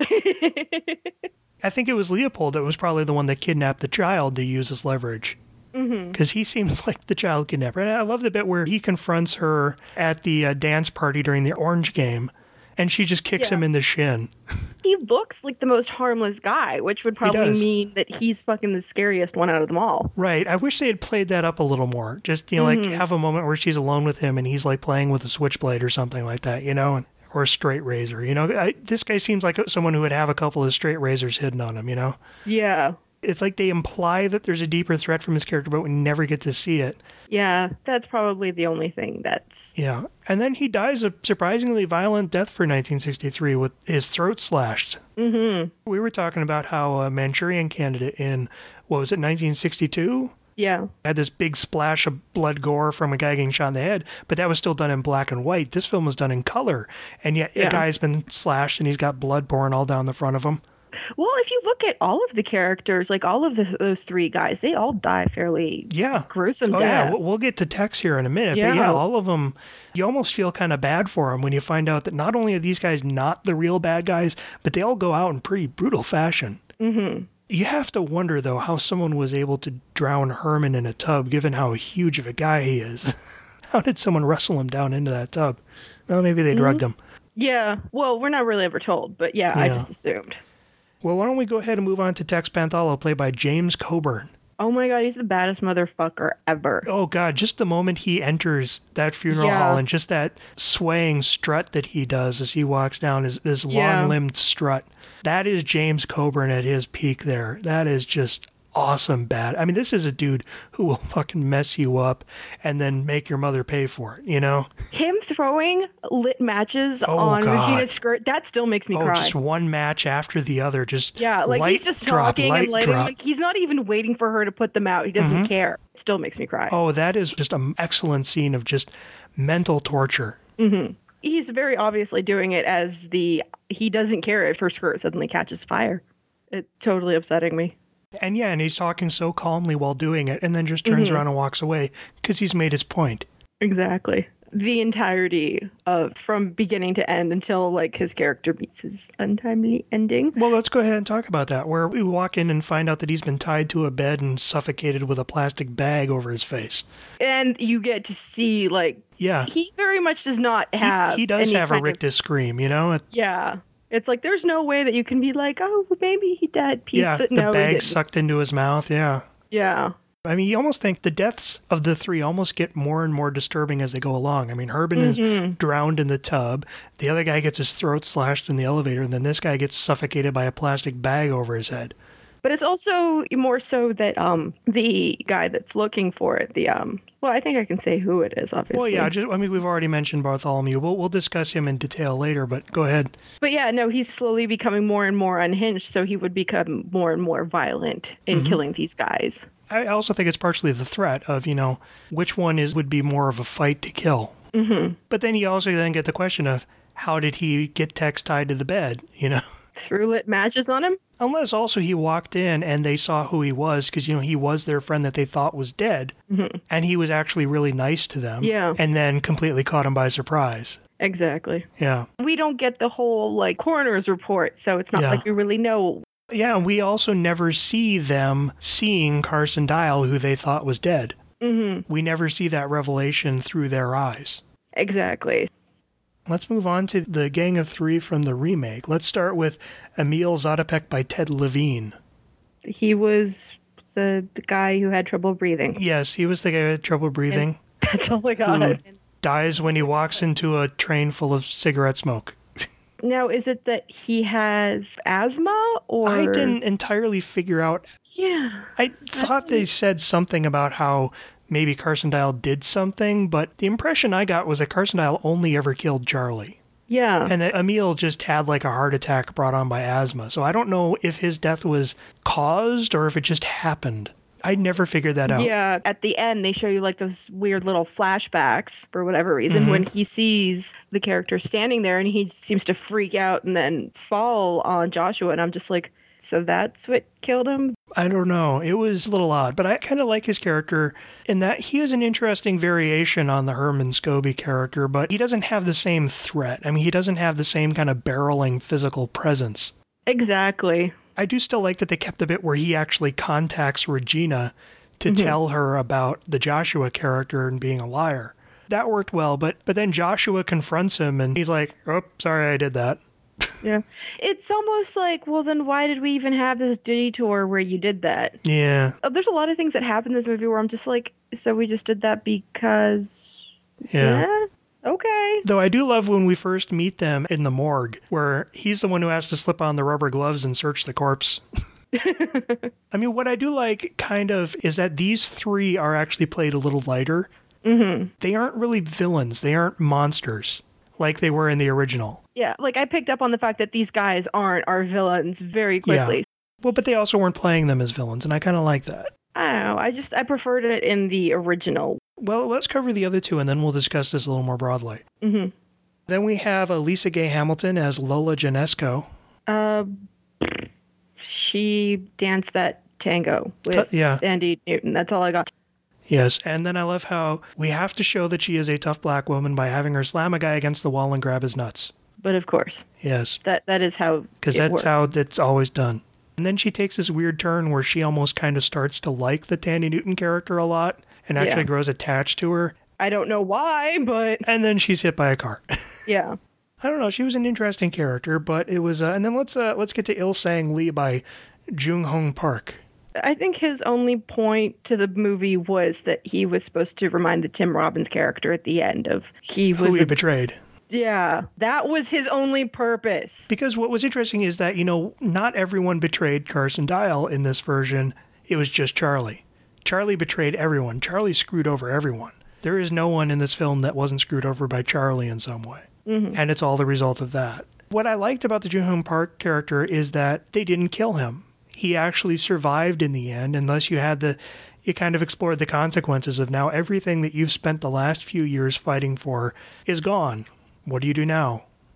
[SPEAKER 2] I think it was Leopold that was probably the one that kidnapped the child to use as leverage. Because he seems like the child kidnapper. And I love the bit where he confronts her at the uh, dance party during the Orange game, and she just kicks
[SPEAKER 1] Yeah.
[SPEAKER 2] him in the shin.
[SPEAKER 1] He looks like the most harmless guy, which would probably
[SPEAKER 2] does.
[SPEAKER 1] mean that he's fucking the scariest one out of them all.
[SPEAKER 2] Right. I wish they had played that up a little more. Just, you know, like have a moment where she's alone with him and he's like playing with a switchblade or something like that, you know, and, or a straight razor. You know, I, this guy seems like someone who would have a couple of straight razors hidden on him, you know?
[SPEAKER 1] Yeah.
[SPEAKER 2] It's like they imply that there's a deeper threat from his character, but we never get to see it.
[SPEAKER 1] Yeah, that's probably the only thing that's...
[SPEAKER 2] Yeah. And then he dies a surprisingly violent death for nineteen sixty-three with his throat slashed.
[SPEAKER 1] Mm-hmm.
[SPEAKER 2] We were talking about how a Manchurian Candidate in, what was it, nineteen sixty-two?
[SPEAKER 1] Yeah.
[SPEAKER 2] Had this big splash of blood gore from a guy getting shot in the head, but that was still done in black and white. This film was done in color, and yet
[SPEAKER 1] Yeah.
[SPEAKER 2] a guy's been slashed and he's got blood pouring all down the front of him.
[SPEAKER 1] Well, if you look at all of the characters, like all of the, those three guys, they all die fairly
[SPEAKER 2] Yeah.
[SPEAKER 1] gruesome
[SPEAKER 2] Oh, yeah.
[SPEAKER 1] deaths.
[SPEAKER 2] We'll, we'll get to Tex here in a minute,
[SPEAKER 1] Yeah.
[SPEAKER 2] but yeah, all of them, you almost feel kind of bad for them when you find out that not only are these guys not the real bad guys, but they all go out in pretty brutal fashion.
[SPEAKER 1] Mm-hmm.
[SPEAKER 2] You have to wonder, though, how someone was able to drown Herman in a tub, given how huge of a guy he is. How did someone wrestle him down into that tub? Well, maybe they drugged him.
[SPEAKER 1] Yeah. Well, we're not really ever told, but yeah, I
[SPEAKER 2] Yeah.
[SPEAKER 1] just assumed.
[SPEAKER 2] Well, why don't we go ahead and move on to Tex Panthalo, played by James Coburn.
[SPEAKER 1] Oh my God, he's the baddest motherfucker ever.
[SPEAKER 2] Oh, God, just the moment he enters that funeral
[SPEAKER 1] Yeah.
[SPEAKER 2] hall and just that swaying strut that he does as he walks down, his, his
[SPEAKER 1] Yeah.
[SPEAKER 2] long-limbed strut. That is James Coburn at his peak there. That is just awesome bad. I mean, this is a dude who will fucking mess you up and then make your mother pay for it, you know?
[SPEAKER 1] Him throwing lit matches
[SPEAKER 2] Oh,
[SPEAKER 1] on
[SPEAKER 2] God.
[SPEAKER 1] Regina's skirt, that still makes me
[SPEAKER 2] Oh,
[SPEAKER 1] cry.
[SPEAKER 2] just one match after the other. Just
[SPEAKER 1] Yeah, like
[SPEAKER 2] light
[SPEAKER 1] he's just
[SPEAKER 2] drop,
[SPEAKER 1] talking
[SPEAKER 2] light
[SPEAKER 1] and letting,
[SPEAKER 2] drop.
[SPEAKER 1] like, he's not even waiting for her to put them out. He doesn't care. It still makes me cry.
[SPEAKER 2] Oh, that is just an excellent scene of just mental torture.
[SPEAKER 1] He's very obviously doing it as the, he doesn't care if her skirt suddenly catches fire. It's totally upsetting me.
[SPEAKER 2] And yeah, and he's talking so calmly while doing it and then just turns around and walks away because he's made his point.
[SPEAKER 1] Exactly. the entirety of from beginning to end until like his character meets his untimely ending.
[SPEAKER 2] Well, let's go ahead and talk about that, where we walk in and find out that he's been tied to a bed and suffocated with a plastic bag over his face.
[SPEAKER 1] And you get to see, like,
[SPEAKER 2] yeah,
[SPEAKER 1] he very much does not have
[SPEAKER 2] He, he does
[SPEAKER 1] any
[SPEAKER 2] have a
[SPEAKER 1] kind
[SPEAKER 2] rictus
[SPEAKER 1] of,
[SPEAKER 2] scream, you know? It,
[SPEAKER 1] yeah. It's like, there's no way that you can be like, oh, maybe he died peaceful.
[SPEAKER 2] yeah, the
[SPEAKER 1] no, he
[SPEAKER 2] bag
[SPEAKER 1] didn't.
[SPEAKER 2] sucked into his mouth, yeah.
[SPEAKER 1] Yeah.
[SPEAKER 2] I mean, you almost think the deaths of the three almost get more and more disturbing as they go along. I mean, Herbin
[SPEAKER 1] Mm-hmm.
[SPEAKER 2] is drowned in the tub. The other guy gets his throat slashed in the elevator, and then this guy gets suffocated by a plastic bag over his head.
[SPEAKER 1] But it's also more so that um the guy that's looking for it, the um well, I think I can say who it is, obviously.
[SPEAKER 2] Well, yeah, just, I mean, we've already mentioned Bartholomew. We'll, we'll discuss him in detail later, but go ahead.
[SPEAKER 1] But yeah, no, he's slowly becoming more and more unhinged, so he would become more and more violent in
[SPEAKER 2] Mhm.
[SPEAKER 1] killing these guys.
[SPEAKER 2] I also think it's partially the threat of, you know, which one is would be more of a fight to kill.
[SPEAKER 1] Mm-hmm.
[SPEAKER 2] But then you also then get the question of how did he get Tex tied to the bed, you know?
[SPEAKER 1] Threw lit matches on him?
[SPEAKER 2] Unless also he walked in and they saw who he was because, you know, he was their friend that they thought was dead.
[SPEAKER 1] Mm-hmm.
[SPEAKER 2] And he was actually really nice to them.
[SPEAKER 1] Yeah.
[SPEAKER 2] And then completely caught him by surprise.
[SPEAKER 1] Exactly.
[SPEAKER 2] Yeah.
[SPEAKER 1] We don't get the whole, like, coroner's report, so it's not
[SPEAKER 2] Yeah.
[SPEAKER 1] like we really know.
[SPEAKER 2] Yeah, and we also never see them seeing Carson Dial, who they thought was dead.
[SPEAKER 1] Mm-hmm.
[SPEAKER 2] We never see that revelation through their eyes.
[SPEAKER 1] Exactly.
[SPEAKER 2] Let's move on to the Gang of Three from the remake. Let's start with Emil Zatopek by Ted Levine.
[SPEAKER 1] He was the guy who had trouble breathing.
[SPEAKER 2] Yes, he was the guy who had trouble breathing.
[SPEAKER 1] That's all I got.
[SPEAKER 2] Who dies when he walks into a train full of cigarette smoke.
[SPEAKER 1] Now, is it that he has asthma or?
[SPEAKER 2] I didn't entirely figure out.
[SPEAKER 1] Yeah.
[SPEAKER 2] I thought they said something about how maybe Carson Dial did something, but the impression I got was that Carson Dial only ever killed Charlie.
[SPEAKER 1] Yeah.
[SPEAKER 2] And that Emil just had like a heart attack brought on by asthma. So I don't know if his death was caused or if it just happened. I never figured that out.
[SPEAKER 1] Yeah, at the end they show you like those weird little flashbacks for whatever reason
[SPEAKER 2] Mhm.
[SPEAKER 1] when he sees the character standing there and he seems to freak out and then fall on Joshua, and I'm just like, so that's what killed him?
[SPEAKER 2] I don't know. It was a little odd, but I kind of like his character in that he is an interesting variation on the Herman Scobie character, but he doesn't have the same threat. I mean, he doesn't have the same kind of barreling physical presence.
[SPEAKER 1] Exactly.
[SPEAKER 2] I do still like that they kept the bit where he actually contacts Regina to
[SPEAKER 1] Mhm.
[SPEAKER 2] tell her about the Joshua character and being a liar. That worked well, but but then Joshua confronts him and he's like, oh, sorry, I did that.
[SPEAKER 1] Yeah. It's almost like, well, then why did we even have this detour where you did that?
[SPEAKER 2] Yeah.
[SPEAKER 1] Uh, There's a lot of things that happen in this movie where I'm just like, so we just did that because...
[SPEAKER 2] Yeah.
[SPEAKER 1] Yeah, okay.
[SPEAKER 2] Though I do love when we first meet them in the morgue, where he's the one who has to slip on the rubber gloves and search the corpse. I mean, what I do like, kind of, is that these three are actually played a little lighter.
[SPEAKER 1] Mm-hmm.
[SPEAKER 2] They aren't really villains. They aren't monsters like they were in the original.
[SPEAKER 1] Yeah, like I picked up on the fact that these guys aren't our villains very quickly.
[SPEAKER 2] Yeah. Well, but they also weren't playing them as villains, and I kind of like that.
[SPEAKER 1] I don't know. I just, I preferred it in the original.
[SPEAKER 2] Well, let's cover the other two, and then we'll discuss this a little more broadly.
[SPEAKER 1] Mm-hmm.
[SPEAKER 2] Then we have Lisa Gay Hamilton as Lola Janesco.
[SPEAKER 1] Uh, she danced that tango with
[SPEAKER 2] Uh, yeah.
[SPEAKER 1] Andy Newton. That's all I got.
[SPEAKER 2] Yes, and then I love how we have to show that she is a tough black woman by having her slam a guy against the wall and grab his nuts.
[SPEAKER 1] But of course,
[SPEAKER 2] Yes,
[SPEAKER 1] that that is how
[SPEAKER 2] because
[SPEAKER 1] it
[SPEAKER 2] that's
[SPEAKER 1] works.
[SPEAKER 2] how it's always done. And then she takes this weird turn where she almost kind of starts to like the Tandy Newton character a lot and actually
[SPEAKER 1] Yeah.
[SPEAKER 2] grows attached to her.
[SPEAKER 1] I don't know why, but
[SPEAKER 2] And then she's hit by a car.
[SPEAKER 1] yeah.
[SPEAKER 2] I don't know. She was an interesting character, but it was. Uh, and then let's uh, let's get to Il Sang Lee by Jung Hong Park.
[SPEAKER 1] I think his only point to the movie was that he was supposed to remind the Tim Robbins character at the end of he
[SPEAKER 2] Who
[SPEAKER 1] was
[SPEAKER 2] he
[SPEAKER 1] a,
[SPEAKER 2] betrayed.
[SPEAKER 1] yeah, that was his only purpose.
[SPEAKER 2] Because what was interesting is that, you know, not everyone betrayed Carson Dial in this version. It was just Charlie. Charlie betrayed everyone. Charlie screwed over everyone. There is no one in this film that wasn't screwed over by Charlie in some way.
[SPEAKER 1] Mm-hmm.
[SPEAKER 2] And it's all the result of that. What I liked about the Jung Hong Park character is that they didn't kill him. He actually survived in the end, unless you had the, you kind of explored the consequences of now everything that you've spent the last few years fighting for is gone. What do you do now?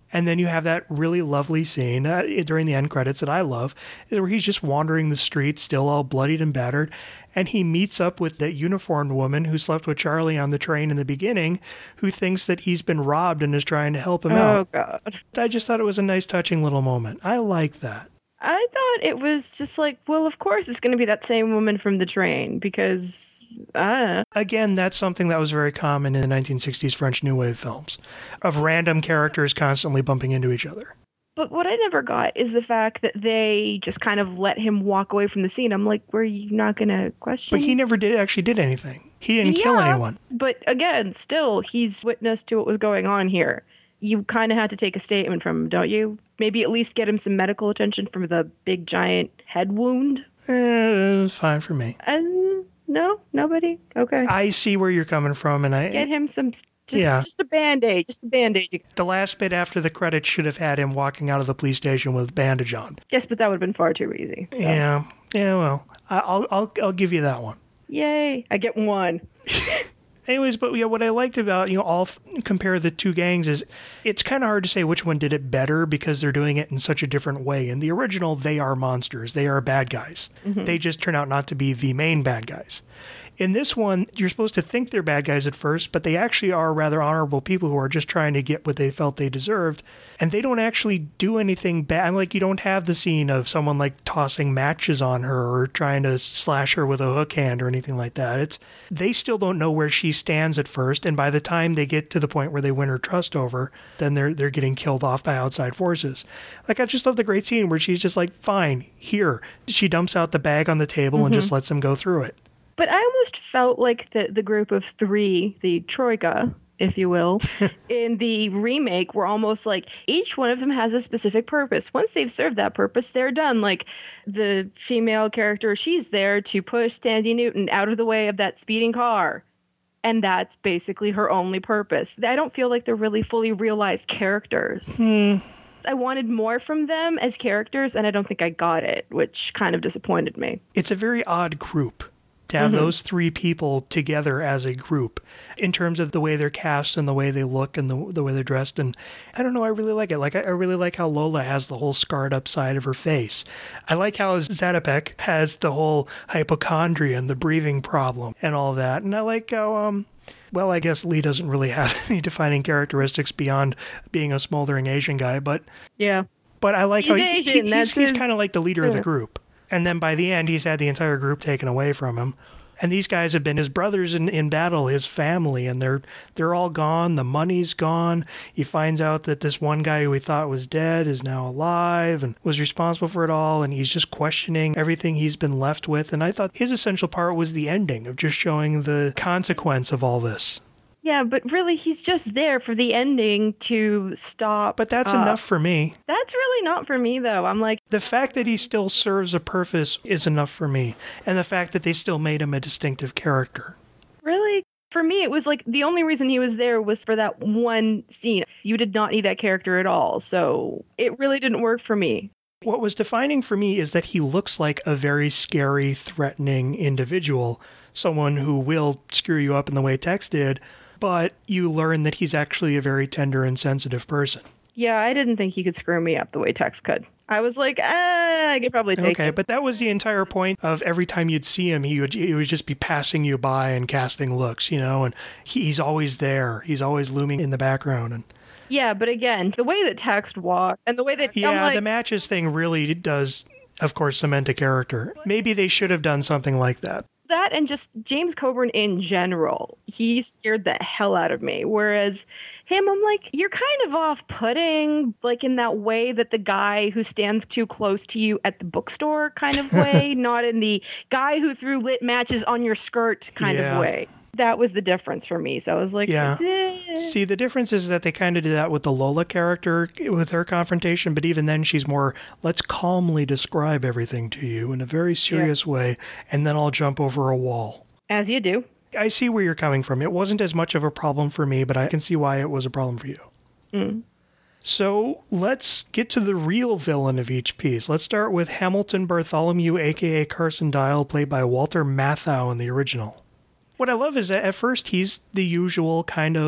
[SPEAKER 2] And then you have that really lovely scene uh, during the end credits that I love, is where he's just wandering the streets, still all bloodied and battered, and he meets up with that uniformed woman who slept with Charlie on the train in the beginning, who thinks that he's been robbed and is trying to help him
[SPEAKER 1] oh,
[SPEAKER 2] out.
[SPEAKER 1] Oh, God.
[SPEAKER 2] I just thought it was a nice, touching little moment. I like that.
[SPEAKER 1] I thought it was just like, well, of course it's going to be that same woman from the train, because... Uh.
[SPEAKER 2] Again, that's something that was very common in the nineteen sixties French New Wave films, of random characters constantly bumping into each other.
[SPEAKER 1] But what I never got is the fact that they just kind of let him walk away from the scene. I'm like, were you not going to question?
[SPEAKER 2] But he never did actually did anything. He didn't
[SPEAKER 1] yeah,
[SPEAKER 2] kill anyone.
[SPEAKER 1] But again, still, he's witness to what was going on here. You kind of had to take a statement from him, don't you? Maybe at least get him some medical attention for the big giant head wound?
[SPEAKER 2] Eh, it was fine for me.
[SPEAKER 1] And... No, nobody. Okay.
[SPEAKER 2] I see where you're coming from, and I
[SPEAKER 1] get him some just
[SPEAKER 2] yeah.
[SPEAKER 1] just a band-aid, just a band-aid.
[SPEAKER 2] The last bit after the credits should have had him walking out of the police station with a bandage on.
[SPEAKER 1] Yes, but that would have been far too easy. So.
[SPEAKER 2] Yeah, yeah. Well, I'll I'll I'll give you that one.
[SPEAKER 1] Yay! I get one.
[SPEAKER 2] Anyways, but yeah, what I liked about, you know, all compare the two gangs is it's kind of hard to say which one did it better because they're doing it in such a different way. In the original, they are monsters. They are bad guys. Mm-hmm. They just turn out not to be the main bad guys. In this one, you're supposed to think they're bad guys at first, but they actually are rather honorable people who are just trying to get what they felt they deserved. And they don't actually do anything bad. Like, you don't have the scene of someone, like, tossing matches on her or trying to slash her with a hook hand or anything like that. It's they still don't know where she stands at first, and by the time they get to the point where they win her trust over, then they're they're getting killed off by outside forces. Like, I just love the great scene where she's just like, fine, here. She dumps out the bag on the table mm-hmm. and just lets them go through it.
[SPEAKER 1] But I almost felt like the, the group of three, the Troika, if you will, in the remake were almost like each one of them has a specific purpose. Once they've served that purpose, they're done. Like the female character, she's there to push Sandy Newton out of the way of that speeding car. And that's basically her only purpose. I don't feel like they're really fully realized characters.
[SPEAKER 2] Hmm.
[SPEAKER 1] I wanted more from them as characters, and I don't think I got it, which kind of disappointed me.
[SPEAKER 2] It's a very odd group to have mm-hmm. those three people together as a group in terms of the way they're cast and the way they look and the the way they're dressed. And I don't know, I really like it. Like, I, I really like how Lola has the whole scarred up side of her face. I like how Zatopek has the whole hypochondria and the breathing problem and all that. And I like how, um, well, I guess Lee doesn't really have any defining characteristics beyond being a smoldering Asian guy, but
[SPEAKER 1] yeah.
[SPEAKER 2] But I like
[SPEAKER 1] he's
[SPEAKER 2] how he,
[SPEAKER 1] Asian,
[SPEAKER 2] he, he's,
[SPEAKER 1] that's
[SPEAKER 2] he's
[SPEAKER 1] his...
[SPEAKER 2] kind of like the leader yeah. of the group. And then by the end, he's had the entire group taken away from him. And these guys have been his brothers in, in battle, his family, and they're they're all gone. The money's gone. He finds out that this one guy who he thought was dead is now alive and was responsible for it all, and he's just questioning everything he's been left with. And I thought his essential part was the ending of just showing the consequence of all this.
[SPEAKER 1] Yeah, but really, he's just there for the ending to stop.
[SPEAKER 2] But that's
[SPEAKER 1] uh,
[SPEAKER 2] enough for me.
[SPEAKER 1] That's really not for me, though. I'm like...
[SPEAKER 2] The fact that he still serves a purpose is enough for me. And the fact that they still made him a distinctive character.
[SPEAKER 1] Really? For me, it was like the only reason he was there was for that one scene. You did not need that character at all. So it really didn't work for me.
[SPEAKER 2] What was defining for me is that he looks like a very scary, threatening individual. Someone who will screw you up in the way Tex did. But you learn that he's actually a very tender and sensitive person.
[SPEAKER 1] Yeah, I didn't think he could screw me up the way Tex could. I was like, ah, I could probably take
[SPEAKER 2] okay,
[SPEAKER 1] it.
[SPEAKER 2] But that was the entire point of every time you'd see him, he would, he would just be passing you by and casting looks, you know, and he, he's always there. He's always looming in the background. And
[SPEAKER 1] yeah, but again, the way that Tex walked and the way that...
[SPEAKER 2] Yeah,
[SPEAKER 1] like,
[SPEAKER 2] the matches thing really does, of course, cement a character. Maybe they should have done something like that.
[SPEAKER 1] That and just James Coburn in general, he scared the hell out of me. Whereas him, I'm like, you're kind of off-putting, like in that way that the guy who stands too close to you at the bookstore kind of way, not in the guy who threw lit matches on your skirt kind
[SPEAKER 2] yeah.
[SPEAKER 1] of way. That was the difference for me. So I was like,
[SPEAKER 2] yeah.
[SPEAKER 1] eh.
[SPEAKER 2] See, the difference is that they kind of did that with the Lola character, with her confrontation, but even then she's more, let's calmly describe everything to you in a very serious yeah. way, and then I'll jump over a wall.
[SPEAKER 1] As you do.
[SPEAKER 2] I see where you're coming from. It wasn't as much of a problem for me, but I can see why it was a problem for you.
[SPEAKER 1] Mm.
[SPEAKER 2] So let's get to the real villain of each piece. Let's start with Hamilton Bartholomew, a k a. Carson Dial, played by Walter Matthau in the original. What I love is that at first he's the usual kind of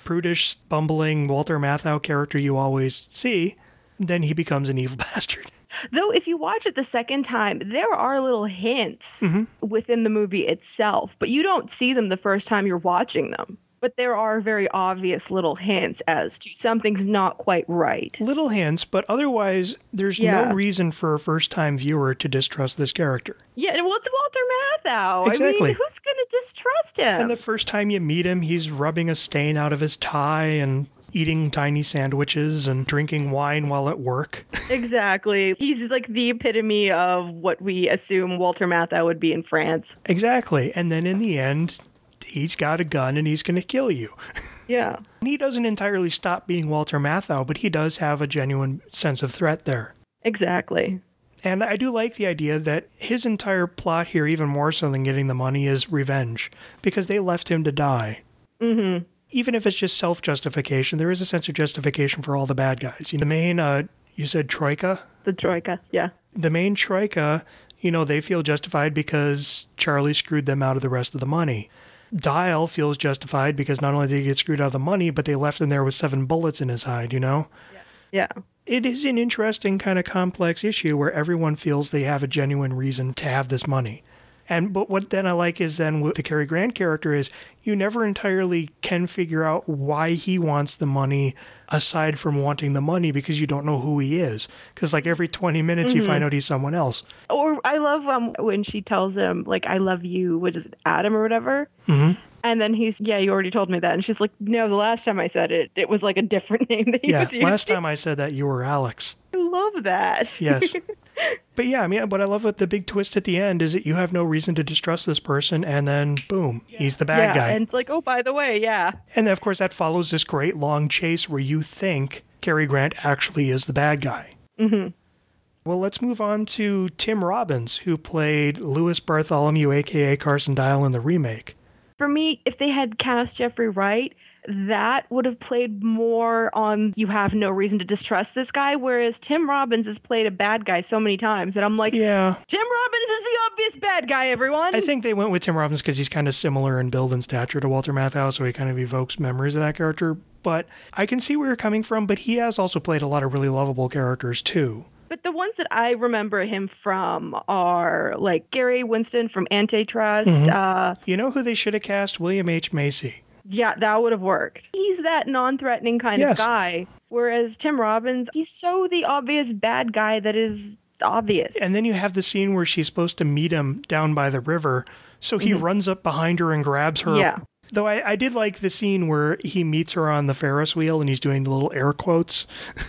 [SPEAKER 2] prudish, bumbling Walter Matthau character you always see, then he becomes an evil bastard.
[SPEAKER 1] Though if you watch it the second time, there are little hints
[SPEAKER 2] Mm-hmm.
[SPEAKER 1] within the movie itself, but you don't see them the first time you're watching them. But there are very obvious little hints as to something's not quite right.
[SPEAKER 2] Little hints, but otherwise, there's
[SPEAKER 1] Yeah.
[SPEAKER 2] no reason for a first-time viewer to distrust this character.
[SPEAKER 1] Yeah, well, it's Walter Matthau. I
[SPEAKER 2] Exactly.
[SPEAKER 1] mean, who's going to distrust him?
[SPEAKER 2] And the first time you meet him, he's rubbing a stain out of his tie and eating tiny sandwiches and drinking wine while at work.
[SPEAKER 1] Exactly. He's like the epitome of what we assume Walter Matthau would be in France.
[SPEAKER 2] Exactly. And then in the end, he's got a gun and he's going to kill you.
[SPEAKER 1] Yeah.
[SPEAKER 2] He doesn't entirely stop being Walter Matthau, but he does have a genuine sense of threat there.
[SPEAKER 1] Exactly.
[SPEAKER 2] And I do like the idea that his entire plot here, even more so than getting the money, is revenge, because they left him to die.
[SPEAKER 1] Mm-hmm.
[SPEAKER 2] Even if it's just self-justification, there is a sense of justification for all the bad guys. You know, the main, uh, you said Troika?
[SPEAKER 1] The Troika, yeah.
[SPEAKER 2] The main Troika, you know, they feel justified because Charlie screwed them out of the rest of the money. Dial feels justified because not only did he get screwed out of the money, but they left him there with seven bullets in his hide, you know?
[SPEAKER 1] Yeah.
[SPEAKER 2] It is an interesting kind of complex issue where everyone feels they have a genuine reason to have this money. And but what then I like is then with the Cary Grant character is you never entirely can figure out why he wants the money aside from wanting the money because you don't know who he is. Because like every twenty minutes
[SPEAKER 1] Mm-hmm.
[SPEAKER 2] you find out he's someone else.
[SPEAKER 1] Or I love um when she tells him, like, I love you, what is it, Adam or whatever?
[SPEAKER 2] Mm-hmm.
[SPEAKER 1] And then he's, yeah, you already told me that. And she's like, no, the last time I said it, it was like a different name that he
[SPEAKER 2] Yeah,
[SPEAKER 1] was using.
[SPEAKER 2] last time I said that you were Alex.
[SPEAKER 1] I love that.
[SPEAKER 2] Yes. But yeah, I mean, what I love with the big twist at the end is that you have no reason to distrust this person, and then boom, he's the bad
[SPEAKER 1] yeah,
[SPEAKER 2] guy.
[SPEAKER 1] and it's like, oh, by the way, yeah.
[SPEAKER 2] And of course, that follows this great long chase where you think Cary Grant actually is the bad guy.
[SPEAKER 1] Mm-hmm.
[SPEAKER 2] Well, let's move on to Tim Robbins, who played Louis Bartholomew, a k a. Carson Dial, in the remake.
[SPEAKER 1] For me, if they had cast Jeffrey Wright, that would have played more on you have no reason to distrust this guy, whereas Tim Robbins has played a bad guy so many times that I'm like,
[SPEAKER 2] Yeah,
[SPEAKER 1] Tim Robbins is the obvious bad guy, everyone.
[SPEAKER 2] I think they went with Tim Robbins because he's kind of similar in build and stature to Walter Matthau, so he kind of evokes memories of that character. But I can see where you're coming from, but he has also played a lot of really lovable characters, too.
[SPEAKER 1] But the ones that I remember him from are like Gary Winston from Antitrust.
[SPEAKER 2] Mhm.
[SPEAKER 1] Uh,
[SPEAKER 2] You know who they should have cast? William H. Macy.
[SPEAKER 1] yeah, that would have worked. He's that non-threatening kind
[SPEAKER 2] Yes.
[SPEAKER 1] of guy. Whereas Tim Robbins, he's so the obvious bad guy that is obvious.
[SPEAKER 2] And then you have the scene where she's supposed to meet him down by the river, so he
[SPEAKER 1] Mhm.
[SPEAKER 2] runs up behind her and grabs her.
[SPEAKER 1] Yeah.
[SPEAKER 2] Though I, I did like the scene where he meets her on the Ferris wheel and he's doing the little air quotes.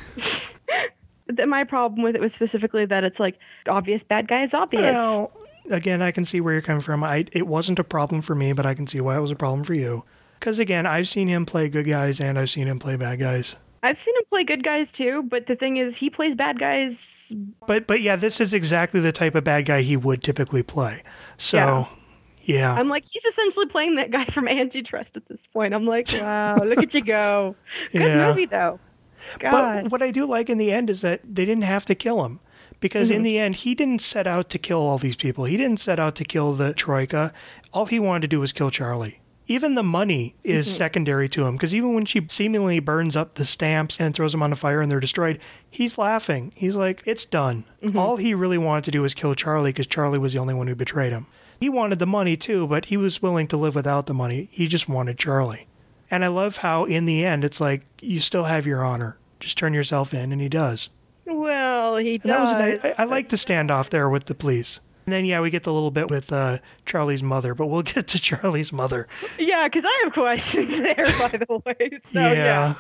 [SPEAKER 1] Th- My problem with it was specifically that it's like obvious bad guy is obvious.
[SPEAKER 2] Well, again, I can see where you're coming from. I, it wasn't a problem for me, but I can see why it was a problem for you. Because again, I've seen him play good guys and I've seen him play bad guys.
[SPEAKER 1] I've seen him play good guys too, but the thing is, he plays bad guys.
[SPEAKER 2] But but yeah, this is exactly the type of bad guy he would typically play. So,
[SPEAKER 1] Yeah.
[SPEAKER 2] yeah.
[SPEAKER 1] I'm like, he's essentially playing that guy from Antitrust at this point. I'm like, wow, look at you go. Good
[SPEAKER 2] Yeah.
[SPEAKER 1] movie though. God.
[SPEAKER 2] But what I do like in the end is that they didn't have to kill him. Because in
[SPEAKER 1] Mhm.
[SPEAKER 2] the end, he didn't set out to kill all these people. He didn't set out to kill the Troika. All he wanted to do was kill Charlie. Even the money is
[SPEAKER 1] Mhm.
[SPEAKER 2] secondary to him. Because even when she seemingly burns up the stamps and throws them on the fire and they're destroyed, he's laughing. He's like, it's done.
[SPEAKER 1] Mhm.
[SPEAKER 2] All he really wanted to do was kill Charlie because Charlie was the only one who betrayed him. He wanted the money too, but he was willing to live without the money. He just wanted Charlie. And I love how in the end, it's like, you still have your honor. Just turn yourself in, and he does.
[SPEAKER 1] Well, he
[SPEAKER 2] And that was
[SPEAKER 1] does.
[SPEAKER 2] a nice, I, I like the standoff there with the police. And then, yeah, we get the little bit with uh, Charlie's mother, but we'll get to Charlie's mother.
[SPEAKER 1] Yeah, because I have questions there, by the way. So, yeah.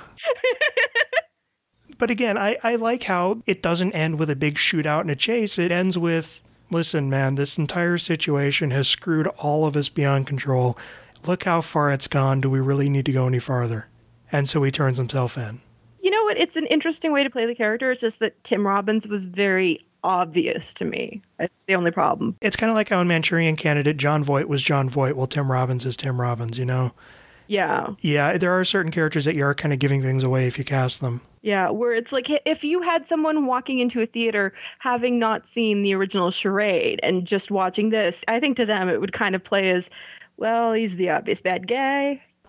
[SPEAKER 2] But again, I, I like how it doesn't end with a big shootout and a chase. It ends with, listen, man, this entire situation has screwed all of us beyond control. Look how far it's gone. Do we really need to go any farther? And so he turns himself in.
[SPEAKER 1] You know what? It's an interesting way to play the character. It's just that Tim Robbins was very obvious to me. That's the only problem.
[SPEAKER 2] It's kind of like how in Manchurian Candidate, John Voight was John Voight, while Tim Robbins is Tim Robbins, you know?
[SPEAKER 1] Yeah.
[SPEAKER 2] Yeah, there are certain characters that you are kind of giving things away if you cast them.
[SPEAKER 1] Yeah, where it's like if you had someone walking into a theater having not seen the original Charade and just watching this, I think to them it would kind of play as, well, he's the obvious bad guy.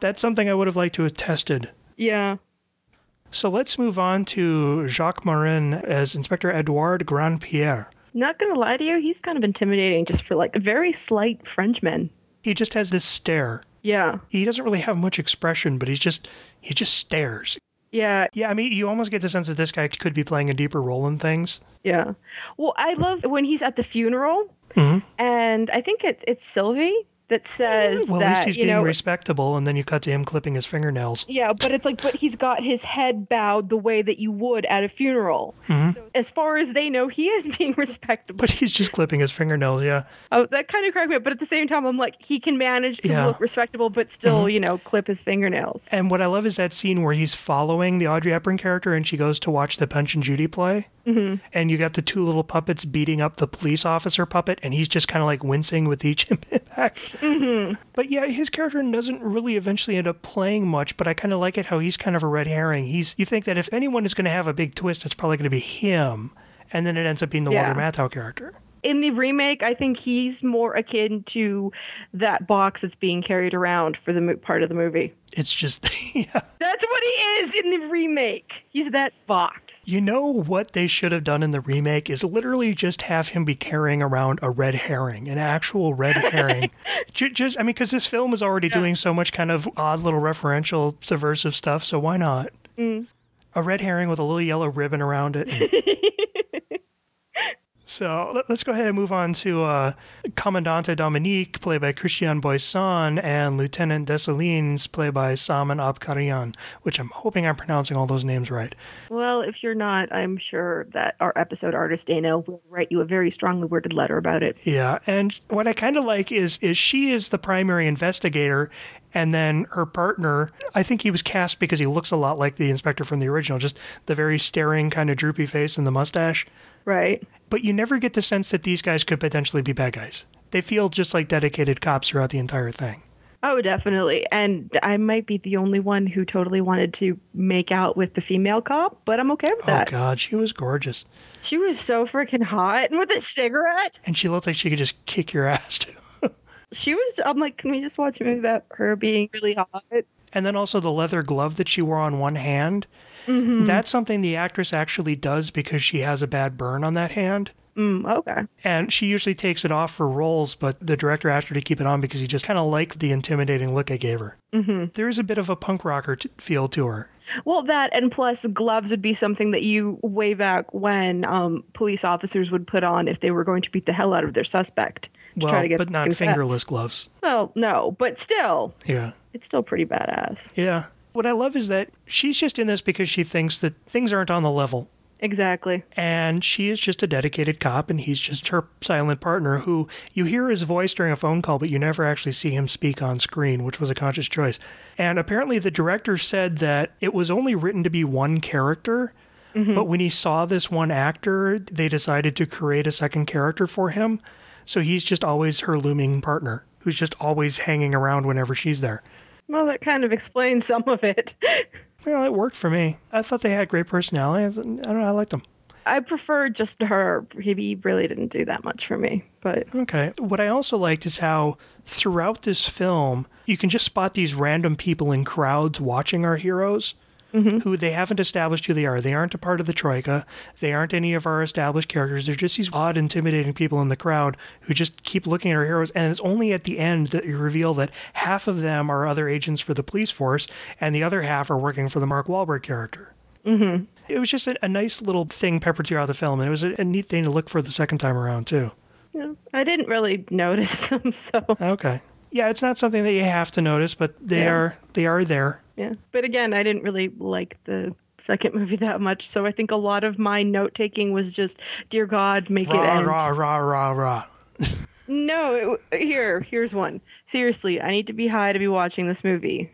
[SPEAKER 2] That's something I would have liked to have tested.
[SPEAKER 1] Yeah.
[SPEAKER 2] So let's move on to Jacques Marin as Inspector Edouard Grandpierre.
[SPEAKER 1] Not gonna lie to you, he's kind of intimidating just for like a very slight Frenchman.
[SPEAKER 2] He just has this stare.
[SPEAKER 1] Yeah.
[SPEAKER 2] He doesn't really have much expression, but he's just, he just stares.
[SPEAKER 1] Yeah.
[SPEAKER 2] Yeah, I mean, you almost get the sense that this guy could be playing a deeper role in things.
[SPEAKER 1] Yeah. Well, I love when he's at the funeral,
[SPEAKER 2] mm-hmm.
[SPEAKER 1] and I think it's it's Sylvie that says
[SPEAKER 2] well,
[SPEAKER 1] that,
[SPEAKER 2] at least he's
[SPEAKER 1] you
[SPEAKER 2] being
[SPEAKER 1] know,
[SPEAKER 2] respectable, and then you cut to him clipping his fingernails.
[SPEAKER 1] Yeah, but it's like, but he's got his head bowed the way that you would at a funeral.
[SPEAKER 2] Mm-hmm.
[SPEAKER 1] So as far as they know, he is being respectable.
[SPEAKER 2] But he's just clipping his fingernails, yeah.
[SPEAKER 1] Oh, that kind of cracked me up. But at the same time, I'm like, he can manage to
[SPEAKER 2] yeah.
[SPEAKER 1] look respectable, but still, mm-hmm. you know, clip his fingernails.
[SPEAKER 2] And what I love is that scene where he's following the Audrey Hepburn character, and she goes to watch the Punch and Judy play.
[SPEAKER 1] Mm-hmm.
[SPEAKER 2] And you got the two little puppets beating up the police officer puppet, and he's just kind of like wincing with each impact.
[SPEAKER 1] Mm-hmm.
[SPEAKER 2] But yeah, his character doesn't really eventually end up playing much, but I kind of like it how he's kind of a red herring. He's You think that if anyone is going to have a big twist, it's probably going to be him, and then it ends up being the
[SPEAKER 1] yeah.
[SPEAKER 2] Walter Matthau character.
[SPEAKER 1] In the remake, I think he's more akin to that box that's being carried around for the mo- part of the movie.
[SPEAKER 2] It's just, yeah.
[SPEAKER 1] That's what he is in the remake. He's that box.
[SPEAKER 2] You know what they should have done in the remake is literally just have him be carrying around a red herring, an actual red herring. just, I mean, because this film is already yeah. doing so much kind of odd little referential, subversive stuff, so why not?
[SPEAKER 1] Mm.
[SPEAKER 2] A red herring with a little yellow ribbon around it. And... So let's go ahead and move on to uh, Commandante Dominique, played by Christian Boisson, and Lieutenant Dessalines, played by Saman Abkarian, which I'm hoping I'm pronouncing all those names right.
[SPEAKER 1] Well, if you're not, I'm sure that our episode artist, Dana, will write you a very strongly worded letter about it.
[SPEAKER 2] Yeah, and what I kind of like is, is she is the primary investigator, and then her partner, I think he was cast because he looks a lot like the inspector from the original, just the very staring kind of droopy face and the mustache.
[SPEAKER 1] Right.
[SPEAKER 2] But you never get the sense that these guys could potentially be bad guys. They feel just like dedicated cops throughout the entire thing.
[SPEAKER 1] Oh, definitely. And I might be the only one who totally wanted to make out with the female cop, but I'm okay with that.
[SPEAKER 2] Oh, God, she was gorgeous.
[SPEAKER 1] She was so freaking hot, and with a cigarette.
[SPEAKER 2] And she looked like she could just kick your ass, too.
[SPEAKER 1] She was, I'm like, can we just watch a movie about her being really hot?
[SPEAKER 2] And then also the leather glove that she wore on one hand.
[SPEAKER 1] Mm-hmm.
[SPEAKER 2] That's something the actress actually does because she has a bad burn on that hand.
[SPEAKER 1] Mm, okay.
[SPEAKER 2] And she usually takes it off for roles, but the director asked her to keep it on because he just kind of liked the intimidating look I gave her.
[SPEAKER 1] Mm-hmm.
[SPEAKER 2] There is a bit of a punk rocker t- feel to her.
[SPEAKER 1] Well, that and plus gloves would be something that you way back when um, police officers would put on if they were going to beat the hell out of their suspect to
[SPEAKER 2] well,
[SPEAKER 1] try to get
[SPEAKER 2] but not
[SPEAKER 1] confess.
[SPEAKER 2] fingerless gloves.
[SPEAKER 1] Well, no, but still.
[SPEAKER 2] Yeah.
[SPEAKER 1] It's still pretty badass.
[SPEAKER 2] Yeah. What I love is that she's just in this because she thinks that things aren't on the level.
[SPEAKER 1] Exactly.
[SPEAKER 2] And she is just a dedicated cop, and he's just her silent partner who you hear his voice during a phone call, but you never actually see him speak on screen, which was a conscious choice. And apparently the director said that it was only written to be one character, mm-hmm. but when he saw this one actor, they decided to create a second character for him. So he's just always her looming partner, who's just always hanging around whenever she's there.
[SPEAKER 1] Well, that kind of explains some of it.
[SPEAKER 2] Well, it worked for me. I thought they had great personality. I, don't know, I liked them.
[SPEAKER 1] I prefer just her. He really didn't do that much for me, but...
[SPEAKER 2] Okay. What I also liked is how throughout this film, you can just spot these random people in crowds watching our heroes. Mm-hmm. Who they haven't established who they are. They aren't a part of the Troika. They aren't any of our established characters. They're just these odd, intimidating people in the crowd who just keep looking at our heroes. And it's only at the end that you reveal that half of them are other agents for the police force, and the other half are working for the Mark Wahlberg character.
[SPEAKER 1] Mm-hmm.
[SPEAKER 2] It was just a, a nice little thing peppered throughout the film, and it was a, a neat thing to look for the second time around, too.
[SPEAKER 1] Yeah, I didn't really notice them, so...
[SPEAKER 2] Okay. Yeah, it's not something that you have to notice, but they
[SPEAKER 1] yeah.
[SPEAKER 2] are they are there.
[SPEAKER 1] Yeah. But again, I didn't really like the second movie that much, so I think a lot of my note-taking was just, dear God, make
[SPEAKER 2] rah,
[SPEAKER 1] it end.
[SPEAKER 2] Rah, rah, rah, rah,
[SPEAKER 1] No, it, here, here's one. Seriously, I need to be high to be watching this movie.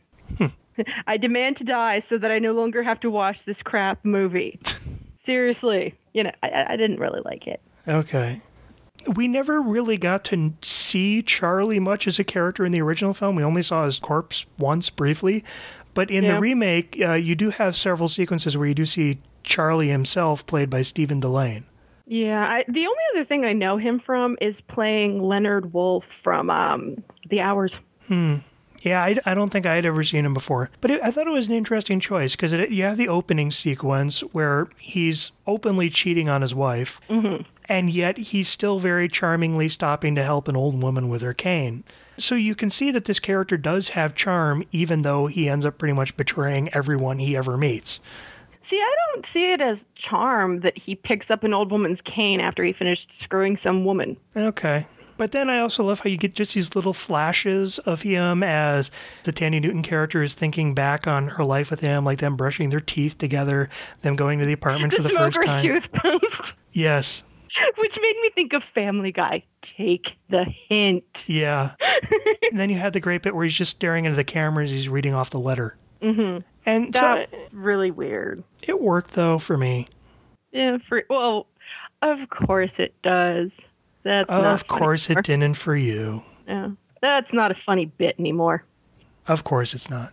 [SPEAKER 1] I demand to die so that I no longer have to watch this crap movie. Seriously. You know, I, I didn't really like it.
[SPEAKER 2] Okay. We never really got to see Charlie much as a character in the original film. We only saw his corpse once, briefly. But in
[SPEAKER 1] yeah.
[SPEAKER 2] the remake, uh, you do have several sequences where you do see Charlie himself, played by Stephen Dillane.
[SPEAKER 1] Yeah, I, the only other thing I know him from is playing Leonard Wolf from um, The Hours.
[SPEAKER 2] Hmm. Yeah, I, I don't think I had ever seen him before. But it, I thought it was an interesting choice because you have the opening sequence where he's openly cheating on his wife,
[SPEAKER 1] Mm-hmm.
[SPEAKER 2] and yet he's still very charmingly stopping to help an old woman with her cane. So you can see that this character does have charm, even though he ends up pretty much betraying everyone he ever meets.
[SPEAKER 1] See, I don't see it as charm that he picks up an old woman's cane after he finished screwing some woman.
[SPEAKER 2] Okay. But then I also love how you get just these little flashes of him as the Thandie Newton character is thinking back on her life with him, like them brushing their teeth together, them going to the apartment
[SPEAKER 1] The
[SPEAKER 2] for the first
[SPEAKER 1] smoker's
[SPEAKER 2] time.
[SPEAKER 1] toothpaste.
[SPEAKER 2] Yes.
[SPEAKER 1] Which made me think of Family Guy. Take the hint.
[SPEAKER 2] Yeah. And then you had the great bit where he's just staring into the camera as he's reading off the letter.
[SPEAKER 1] Mm-hmm.
[SPEAKER 2] And
[SPEAKER 1] That's
[SPEAKER 2] so
[SPEAKER 1] really weird.
[SPEAKER 2] It worked, though, for me.
[SPEAKER 1] Yeah, for well, of course it does. That's
[SPEAKER 2] oh,
[SPEAKER 1] not
[SPEAKER 2] Of course
[SPEAKER 1] funny
[SPEAKER 2] it didn't for you.
[SPEAKER 1] Yeah. That's not a funny bit anymore.
[SPEAKER 2] Of course it's not.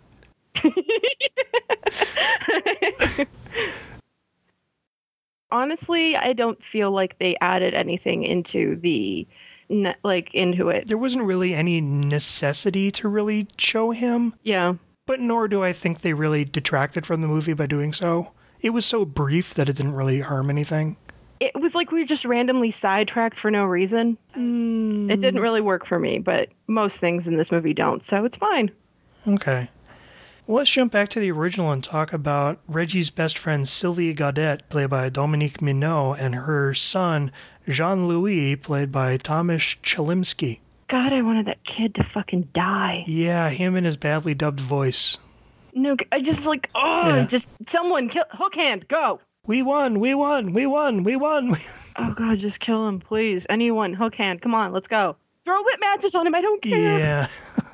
[SPEAKER 1] Honestly, I don't feel like they added anything into the like into it.
[SPEAKER 2] There wasn't really any necessity to really show him.
[SPEAKER 1] Yeah.
[SPEAKER 2] But nor do I think they really detracted from the movie by doing so. It was so brief that it didn't really harm anything.
[SPEAKER 1] It was like we were just randomly sidetracked for no reason.
[SPEAKER 2] Mm.
[SPEAKER 1] It didn't really work for me, but most things in this movie don't, so it's fine.
[SPEAKER 2] Okay. Well, let's jump back to the original and talk about Reggie's best friend Sylvie Gaudet, played by Dominique Minot, and her son Jean-Louis, played by Tomasz Chalimsky.
[SPEAKER 1] God, I wanted that kid to fucking die.
[SPEAKER 2] Yeah, him and his badly dubbed voice.
[SPEAKER 1] No, I just like, oh,
[SPEAKER 2] Yeah.
[SPEAKER 1] just someone kill, hook hand, go.
[SPEAKER 2] We won, we won, we won, we won.
[SPEAKER 1] Oh God, just kill him, please. Anyone, hook hand, come on, let's go. Throw lit matches on him, I don't care.
[SPEAKER 2] Yeah.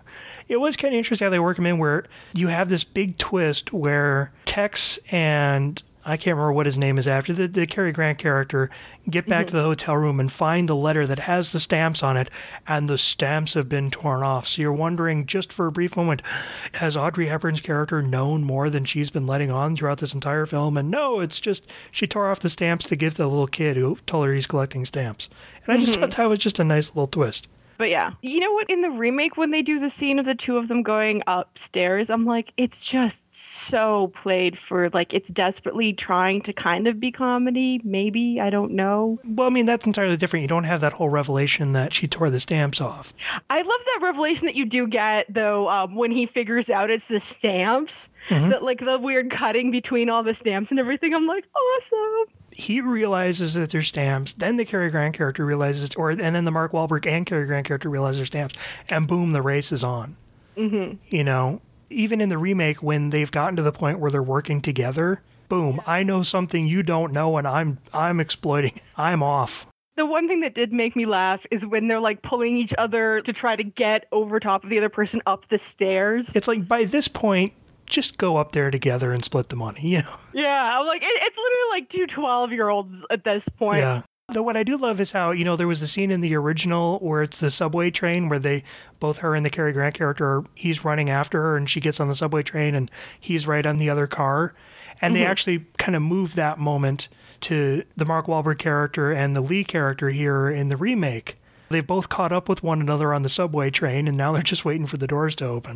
[SPEAKER 2] It was kind of interesting how they work him in where you have this big twist where Tex and I can't remember what his name is after, the, the Cary Grant character, get back
[SPEAKER 1] Mm-hmm.
[SPEAKER 2] to the hotel room and find the letter that has the stamps on it, and the stamps have been torn off. So you're wondering, just for a brief moment, has Audrey Hepburn's character known more than she's been letting on throughout this entire film? And no, it's just she tore off the stamps to give the little kid who told her he's collecting stamps. And I just
[SPEAKER 1] Mm-hmm.
[SPEAKER 2] thought that was just a nice little twist.
[SPEAKER 1] But yeah, you know what? In the remake, when they do the scene of the two of them going upstairs, I'm like, it's just so played for like it's desperately trying to kind of be comedy. Maybe, I don't know.
[SPEAKER 2] Well, I mean, that's entirely different. You don't have that whole revelation that she tore the stamps off.
[SPEAKER 1] I love that revelation that you do get though um, when he figures out it's the stamps,
[SPEAKER 2] Mhm.
[SPEAKER 1] that like the weird cutting between all the stamps and everything. I'm like, awesome.
[SPEAKER 2] He realizes that they're stamps. Then the Cary Grant character realizes, or and then the Mark Wahlberg and Cary Grant character realize they're stamps, and boom, the race is on.
[SPEAKER 1] Mm-hmm.
[SPEAKER 2] You know, even in the remake, when they've gotten to the point where they're working together, boom, I know something you don't know, and I'm I'm exploiting. I'm off.
[SPEAKER 1] The one thing that did make me laugh is when they're like pulling each other to try to get over top of the other person up the stairs.
[SPEAKER 2] It's like by this point, just go up there together and split the money. You know.
[SPEAKER 1] Yeah, I'm like, it, it's literally like two twelve-year-olds at this point.
[SPEAKER 2] Yeah. Though what I do love is how, you know, there was a scene in the original where it's the subway train where they, both her and the Cary Grant character, he's running after her and she gets on the subway train and he's right on the other car. And
[SPEAKER 1] Mm-hmm.
[SPEAKER 2] they actually kind of moved that moment to the Mark Wahlberg character and the Lee character here in the remake. They've both caught up with one another on the subway train and now they're just waiting for the doors to open.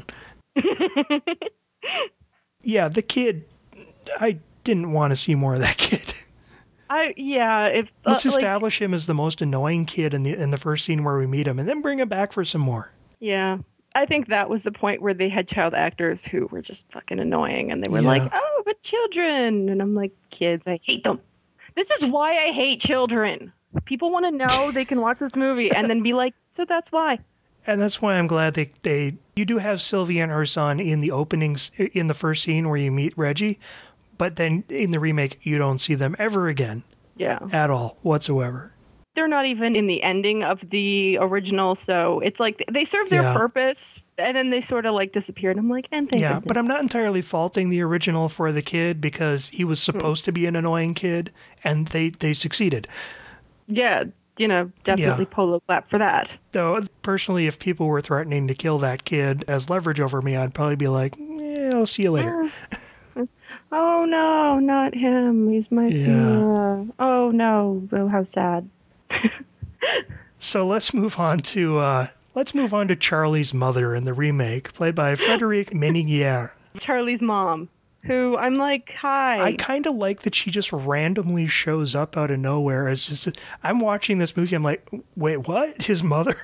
[SPEAKER 2] Yeah, the kid, I didn't want to see more of that kid.
[SPEAKER 1] I yeah, if uh,
[SPEAKER 2] Let's
[SPEAKER 1] like,
[SPEAKER 2] establish him as the most annoying kid in the in the first scene where we meet him, and then bring him back for some more.
[SPEAKER 1] yeah. I think that was the point where they had child actors who were just fucking annoying and they were
[SPEAKER 2] Yeah.
[SPEAKER 1] like, "Oh, but children." And I'm like, "Kids, I hate them." This is why I hate children. People want to know they can watch this movie and then be like, "So that's why."
[SPEAKER 2] And that's why I'm glad they they you do have Sylvie and her son in the openings in the first scene where you meet Reggie, but then in the remake you don't see them ever again
[SPEAKER 1] Yeah.
[SPEAKER 2] at all whatsoever.
[SPEAKER 1] They're not even in the ending of the original, so it's like they serve their
[SPEAKER 2] Yeah.
[SPEAKER 1] purpose and then they sort of like disappear and I'm like, "And thank
[SPEAKER 2] Yeah,
[SPEAKER 1] goodness."
[SPEAKER 2] but I'm not entirely faulting the original for the kid because he was supposed to be an annoying kid, and they they succeeded.
[SPEAKER 1] Yeah, you know, definitely
[SPEAKER 2] Yeah.
[SPEAKER 1] polo clap for that.
[SPEAKER 2] Though, personally, if people were threatening to kill that kid as leverage over me, I'd probably be like, eh, I'll see you later.
[SPEAKER 1] Oh no, not him. He's my
[SPEAKER 2] Yeah.
[SPEAKER 1] uh, oh no. Oh, how sad.
[SPEAKER 2] So let's move on to uh, Let's move on to Charlie's mother in the remake, played by Frédérique Ménigier.
[SPEAKER 1] Charlie's mom, who I'm like, hi.
[SPEAKER 2] I kind of like that she just randomly shows up out of nowhere. As just, I'm watching this movie, I'm like, wait, what? His mother?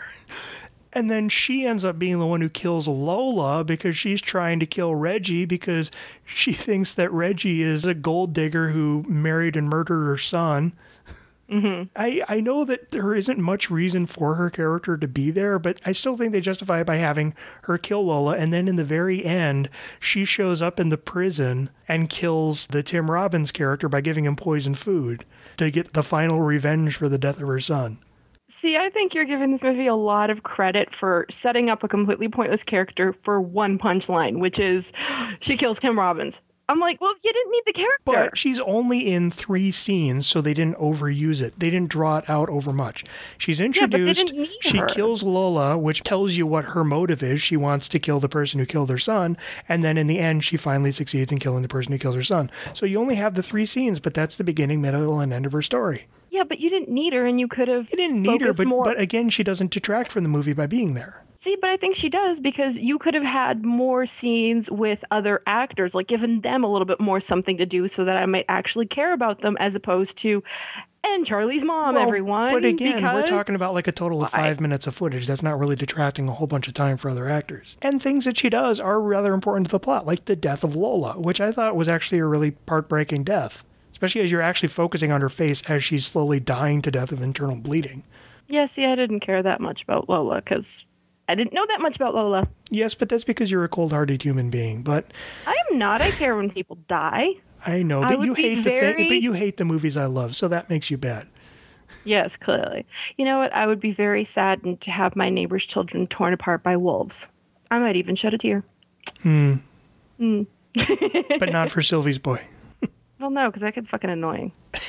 [SPEAKER 2] And then she ends up being the one who kills Lola because she's trying to kill Reggie because she thinks that Reggie is a gold digger who married and murdered her son.
[SPEAKER 1] Mm-hmm.
[SPEAKER 2] I, I know that there isn't much reason for her character to be there, but I still think they justify it by having her kill Lola. And then in the very end, she shows up in the prison and kills the Tim Robbins character by giving him poisoned food to get the final revenge for the death of her son.
[SPEAKER 1] See, I think you're giving this movie a lot of credit for setting up a completely pointless character for one punchline, which is she kills Tim Robbins. I'm like, well, you didn't need the character.
[SPEAKER 2] But she's only in three scenes, so they didn't overuse it. They didn't draw it out over much. She's introduced.
[SPEAKER 1] Yeah, but they didn't need
[SPEAKER 2] she
[SPEAKER 1] her.
[SPEAKER 2] kills Lola, which tells you what her motive is. She wants to kill the person who killed her son. And then in the end, she finally succeeds in killing the person who killed her son. So you only have the three scenes, but that's the beginning, middle, and end of her story.
[SPEAKER 1] Yeah, but you didn't need her, and you could have
[SPEAKER 2] You didn't need her,
[SPEAKER 1] focused
[SPEAKER 2] but,
[SPEAKER 1] more.
[SPEAKER 2] but again, she doesn't detract from the movie by being there.
[SPEAKER 1] See, but I think she does because you could have had more scenes with other actors, like given them a little bit more something to do so that I might actually care about them as opposed to, and Charlie's mom,
[SPEAKER 2] Well,
[SPEAKER 1] everyone.
[SPEAKER 2] But again,
[SPEAKER 1] because...
[SPEAKER 2] we're talking about like a total of
[SPEAKER 1] Why?
[SPEAKER 2] five minutes of footage. That's not really detracting a whole bunch of time for other actors. And things that she does are rather important to the plot, like the death of Lola, which I thought was actually a really heartbreaking death. Especially as you're actually focusing on her face as she's slowly dying to death of internal bleeding.
[SPEAKER 1] Yeah, see, I didn't care that much about Lola because I didn't know that much about Lola.
[SPEAKER 2] Yes, but that's because you're a cold-hearted human being. But
[SPEAKER 1] I am not. I care when people die.
[SPEAKER 2] I know,
[SPEAKER 1] I
[SPEAKER 2] but
[SPEAKER 1] would
[SPEAKER 2] you
[SPEAKER 1] be
[SPEAKER 2] hate
[SPEAKER 1] very...
[SPEAKER 2] the thing, but you hate the movies I love, so that makes you bad.
[SPEAKER 1] Yes, clearly. You know what? I would be very saddened to have my neighbor's children torn apart by wolves. I might even shed a tear.
[SPEAKER 2] Hmm.
[SPEAKER 1] Hmm.
[SPEAKER 2] But not for Sylvie's boy.
[SPEAKER 1] Well, no, because that kid's fucking annoying.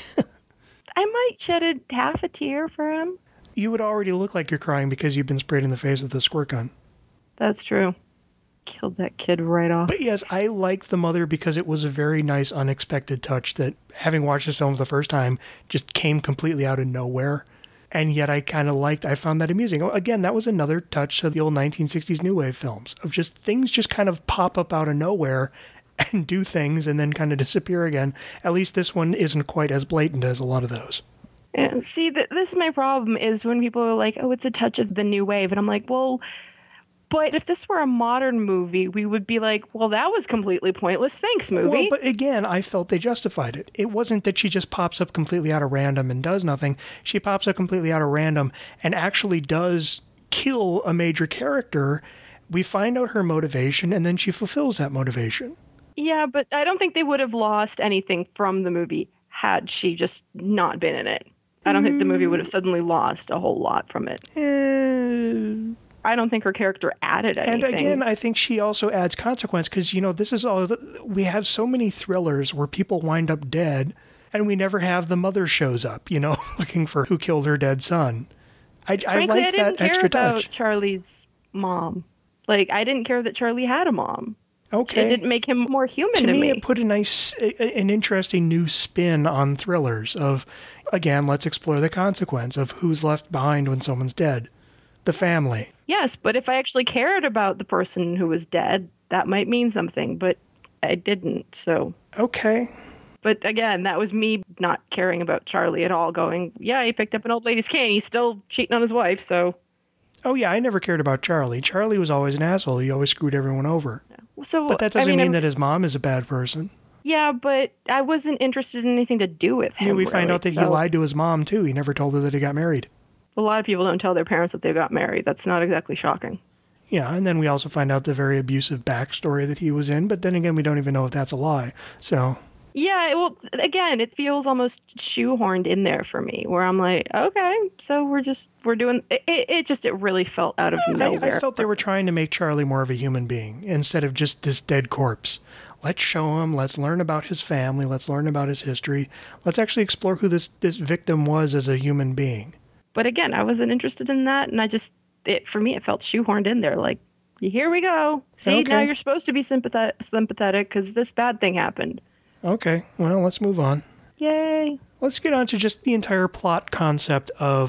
[SPEAKER 1] I might shed a half a tear for him.
[SPEAKER 2] You would already look like you're crying because you've been sprayed in the face with a squirt gun.
[SPEAKER 1] That's true. Killed that kid right off.
[SPEAKER 2] But yes, I like The Mother because it was a very nice, unexpected touch that, having watched this film for the first time, just came completely out of nowhere. And yet I kind of liked, I found that amusing. Again, that was another touch of the old nineteen sixties New Wave films, of just things just kind of pop up out of nowhere and do things and then kind of disappear again. At least this one isn't quite as blatant as a lot of those.
[SPEAKER 1] Yeah, see, th- this is my problem is when people are like, oh, it's a touch of the new wave. And I'm like, well, but if this were a modern movie, we would be like, well, that was completely pointless. Thanks, movie.
[SPEAKER 2] Well, but again, I felt they justified it. It wasn't that she just pops up completely out of random and does nothing. She pops up completely out of random and actually does kill a major character. We find out her motivation, and then she fulfills that motivation.
[SPEAKER 1] Yeah, but I don't think they would have lost anything from the movie had she just not been in it. I don't mm. think the movie would have suddenly lost a whole lot from it.
[SPEAKER 2] Uh,
[SPEAKER 1] I don't think her character added anything.
[SPEAKER 2] And again, I think she also adds consequence because, you know, this is all, we have so many thrillers where people wind up dead and we never have the mother shows up, you know, looking for who killed her dead son. I,
[SPEAKER 1] Frankly,
[SPEAKER 2] I like
[SPEAKER 1] I didn't
[SPEAKER 2] that
[SPEAKER 1] care
[SPEAKER 2] extra
[SPEAKER 1] about
[SPEAKER 2] touch.
[SPEAKER 1] Charlie's mom. Like, I didn't care that Charlie had a mom.
[SPEAKER 2] Okay.
[SPEAKER 1] It didn't make him more human to,
[SPEAKER 2] to
[SPEAKER 1] me.
[SPEAKER 2] me. It put a nice, a, an interesting new spin on thrillers of, again, let's explore the consequence of who's left behind when someone's dead. The family.
[SPEAKER 1] Yes, but if I actually cared about the person who was dead, that might mean something, but I didn't, so.
[SPEAKER 2] Okay.
[SPEAKER 1] But again, that was me not caring about Charlie at all, going, yeah, he picked up an old lady's cane, he's still cheating on his wife, so.
[SPEAKER 2] Oh yeah, I never cared about Charlie. Charlie was always an asshole. He always screwed everyone over.
[SPEAKER 1] So,
[SPEAKER 2] but that doesn't
[SPEAKER 1] I mean,
[SPEAKER 2] mean
[SPEAKER 1] I'm,
[SPEAKER 2] that his mom is a bad person.
[SPEAKER 1] Yeah, but I wasn't interested in anything to do with him.
[SPEAKER 2] I mean, we
[SPEAKER 1] really,
[SPEAKER 2] find out that
[SPEAKER 1] so.
[SPEAKER 2] he lied to his mom, too. He never told her that he got married.
[SPEAKER 1] A lot of people don't tell their parents that they got married. That's not exactly shocking.
[SPEAKER 2] Yeah, and then we also find out the very abusive backstory that he was in, but then again, we don't even know if that's a lie, so...
[SPEAKER 1] Yeah, well, again, it feels almost shoehorned in there for me, where I'm like, okay, so we're just, we're doing, it, it, it just, it really felt out of
[SPEAKER 2] I,
[SPEAKER 1] nowhere.
[SPEAKER 2] I felt they were trying to make Charlie more of a human being, instead of just this dead corpse. Let's show him, let's learn about his family, let's learn about his history, let's actually explore who this, this victim was as a human being.
[SPEAKER 1] But again, I wasn't interested in that, and I just, it for me, it felt shoehorned in there, like, here we go. See,
[SPEAKER 2] okay.
[SPEAKER 1] Now you're supposed to be sympathetic, sympathetic, because this bad thing happened.
[SPEAKER 2] Okay, well, let's move on.
[SPEAKER 1] Yay.
[SPEAKER 2] Let's get on to just the entire plot concept of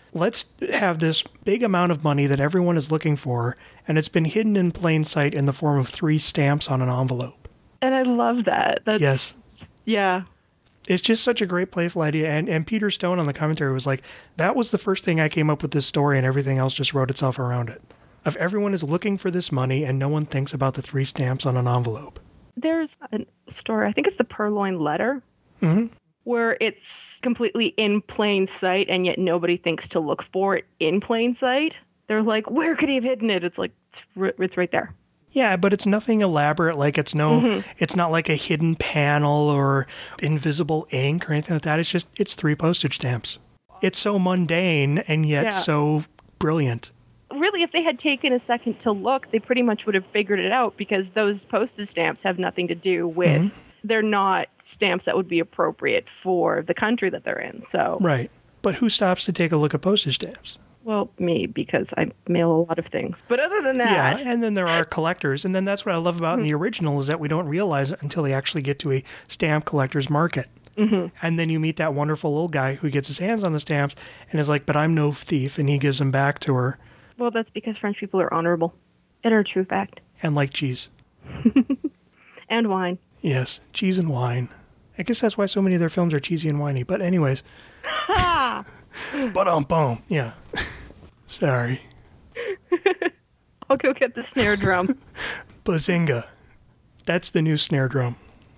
[SPEAKER 2] let's have this big amount of money that everyone is looking for, and it's been hidden in plain sight in the form of three stamps on an envelope.
[SPEAKER 1] And I love that. That's,
[SPEAKER 2] yes.
[SPEAKER 1] Yeah.
[SPEAKER 2] It's just such a great playful idea. And, and Peter Stone on the commentary was like, that was the first thing I came up with this story, and everything else just wrote itself around it. If everyone is looking for this money and no one thinks about the three stamps on an envelope.
[SPEAKER 1] There's a story, I think it's the Purloined Letter,
[SPEAKER 2] mm-hmm.
[SPEAKER 1] where it's completely in plain sight, and yet nobody thinks to look for it in plain sight. They're like, where could he have hidden it? It's like, it's, r- it's right there.
[SPEAKER 2] Yeah, but it's nothing elaborate. Like it's no,
[SPEAKER 1] mm-hmm.
[SPEAKER 2] it's not like a hidden panel or invisible ink or anything like that. It's just, it's three postage stamps. It's so mundane and yet
[SPEAKER 1] yeah.
[SPEAKER 2] so brilliant.
[SPEAKER 1] Really, if they had taken a second to look, they pretty much would have figured it out, because those postage stamps have nothing to do with, mm-hmm. they're not stamps that would be appropriate for the country that they're in. So
[SPEAKER 2] right. But who stops to take a look at postage stamps?
[SPEAKER 1] Well, me, because I mail a lot of things. But other than that...
[SPEAKER 2] Yeah, and then there are collectors. And then that's what I love about mm-hmm. in the original, is that we don't realize it until they actually get to a stamp collector's market.
[SPEAKER 1] Mm-hmm.
[SPEAKER 2] And then you meet that wonderful little guy who gets his hands on the stamps and is like, but I'm no thief. And he gives them back to her.
[SPEAKER 1] Well, that's because French people are honorable. And are a true fact.
[SPEAKER 2] And like cheese.
[SPEAKER 1] And wine.
[SPEAKER 2] Yes, cheese and wine. I guess that's why so many of their films are cheesy and whiny. But anyways... Ba-dum-bum. Yeah. Sorry.
[SPEAKER 1] I'll go get the snare drum.
[SPEAKER 2] Bazinga. That's the new snare drum.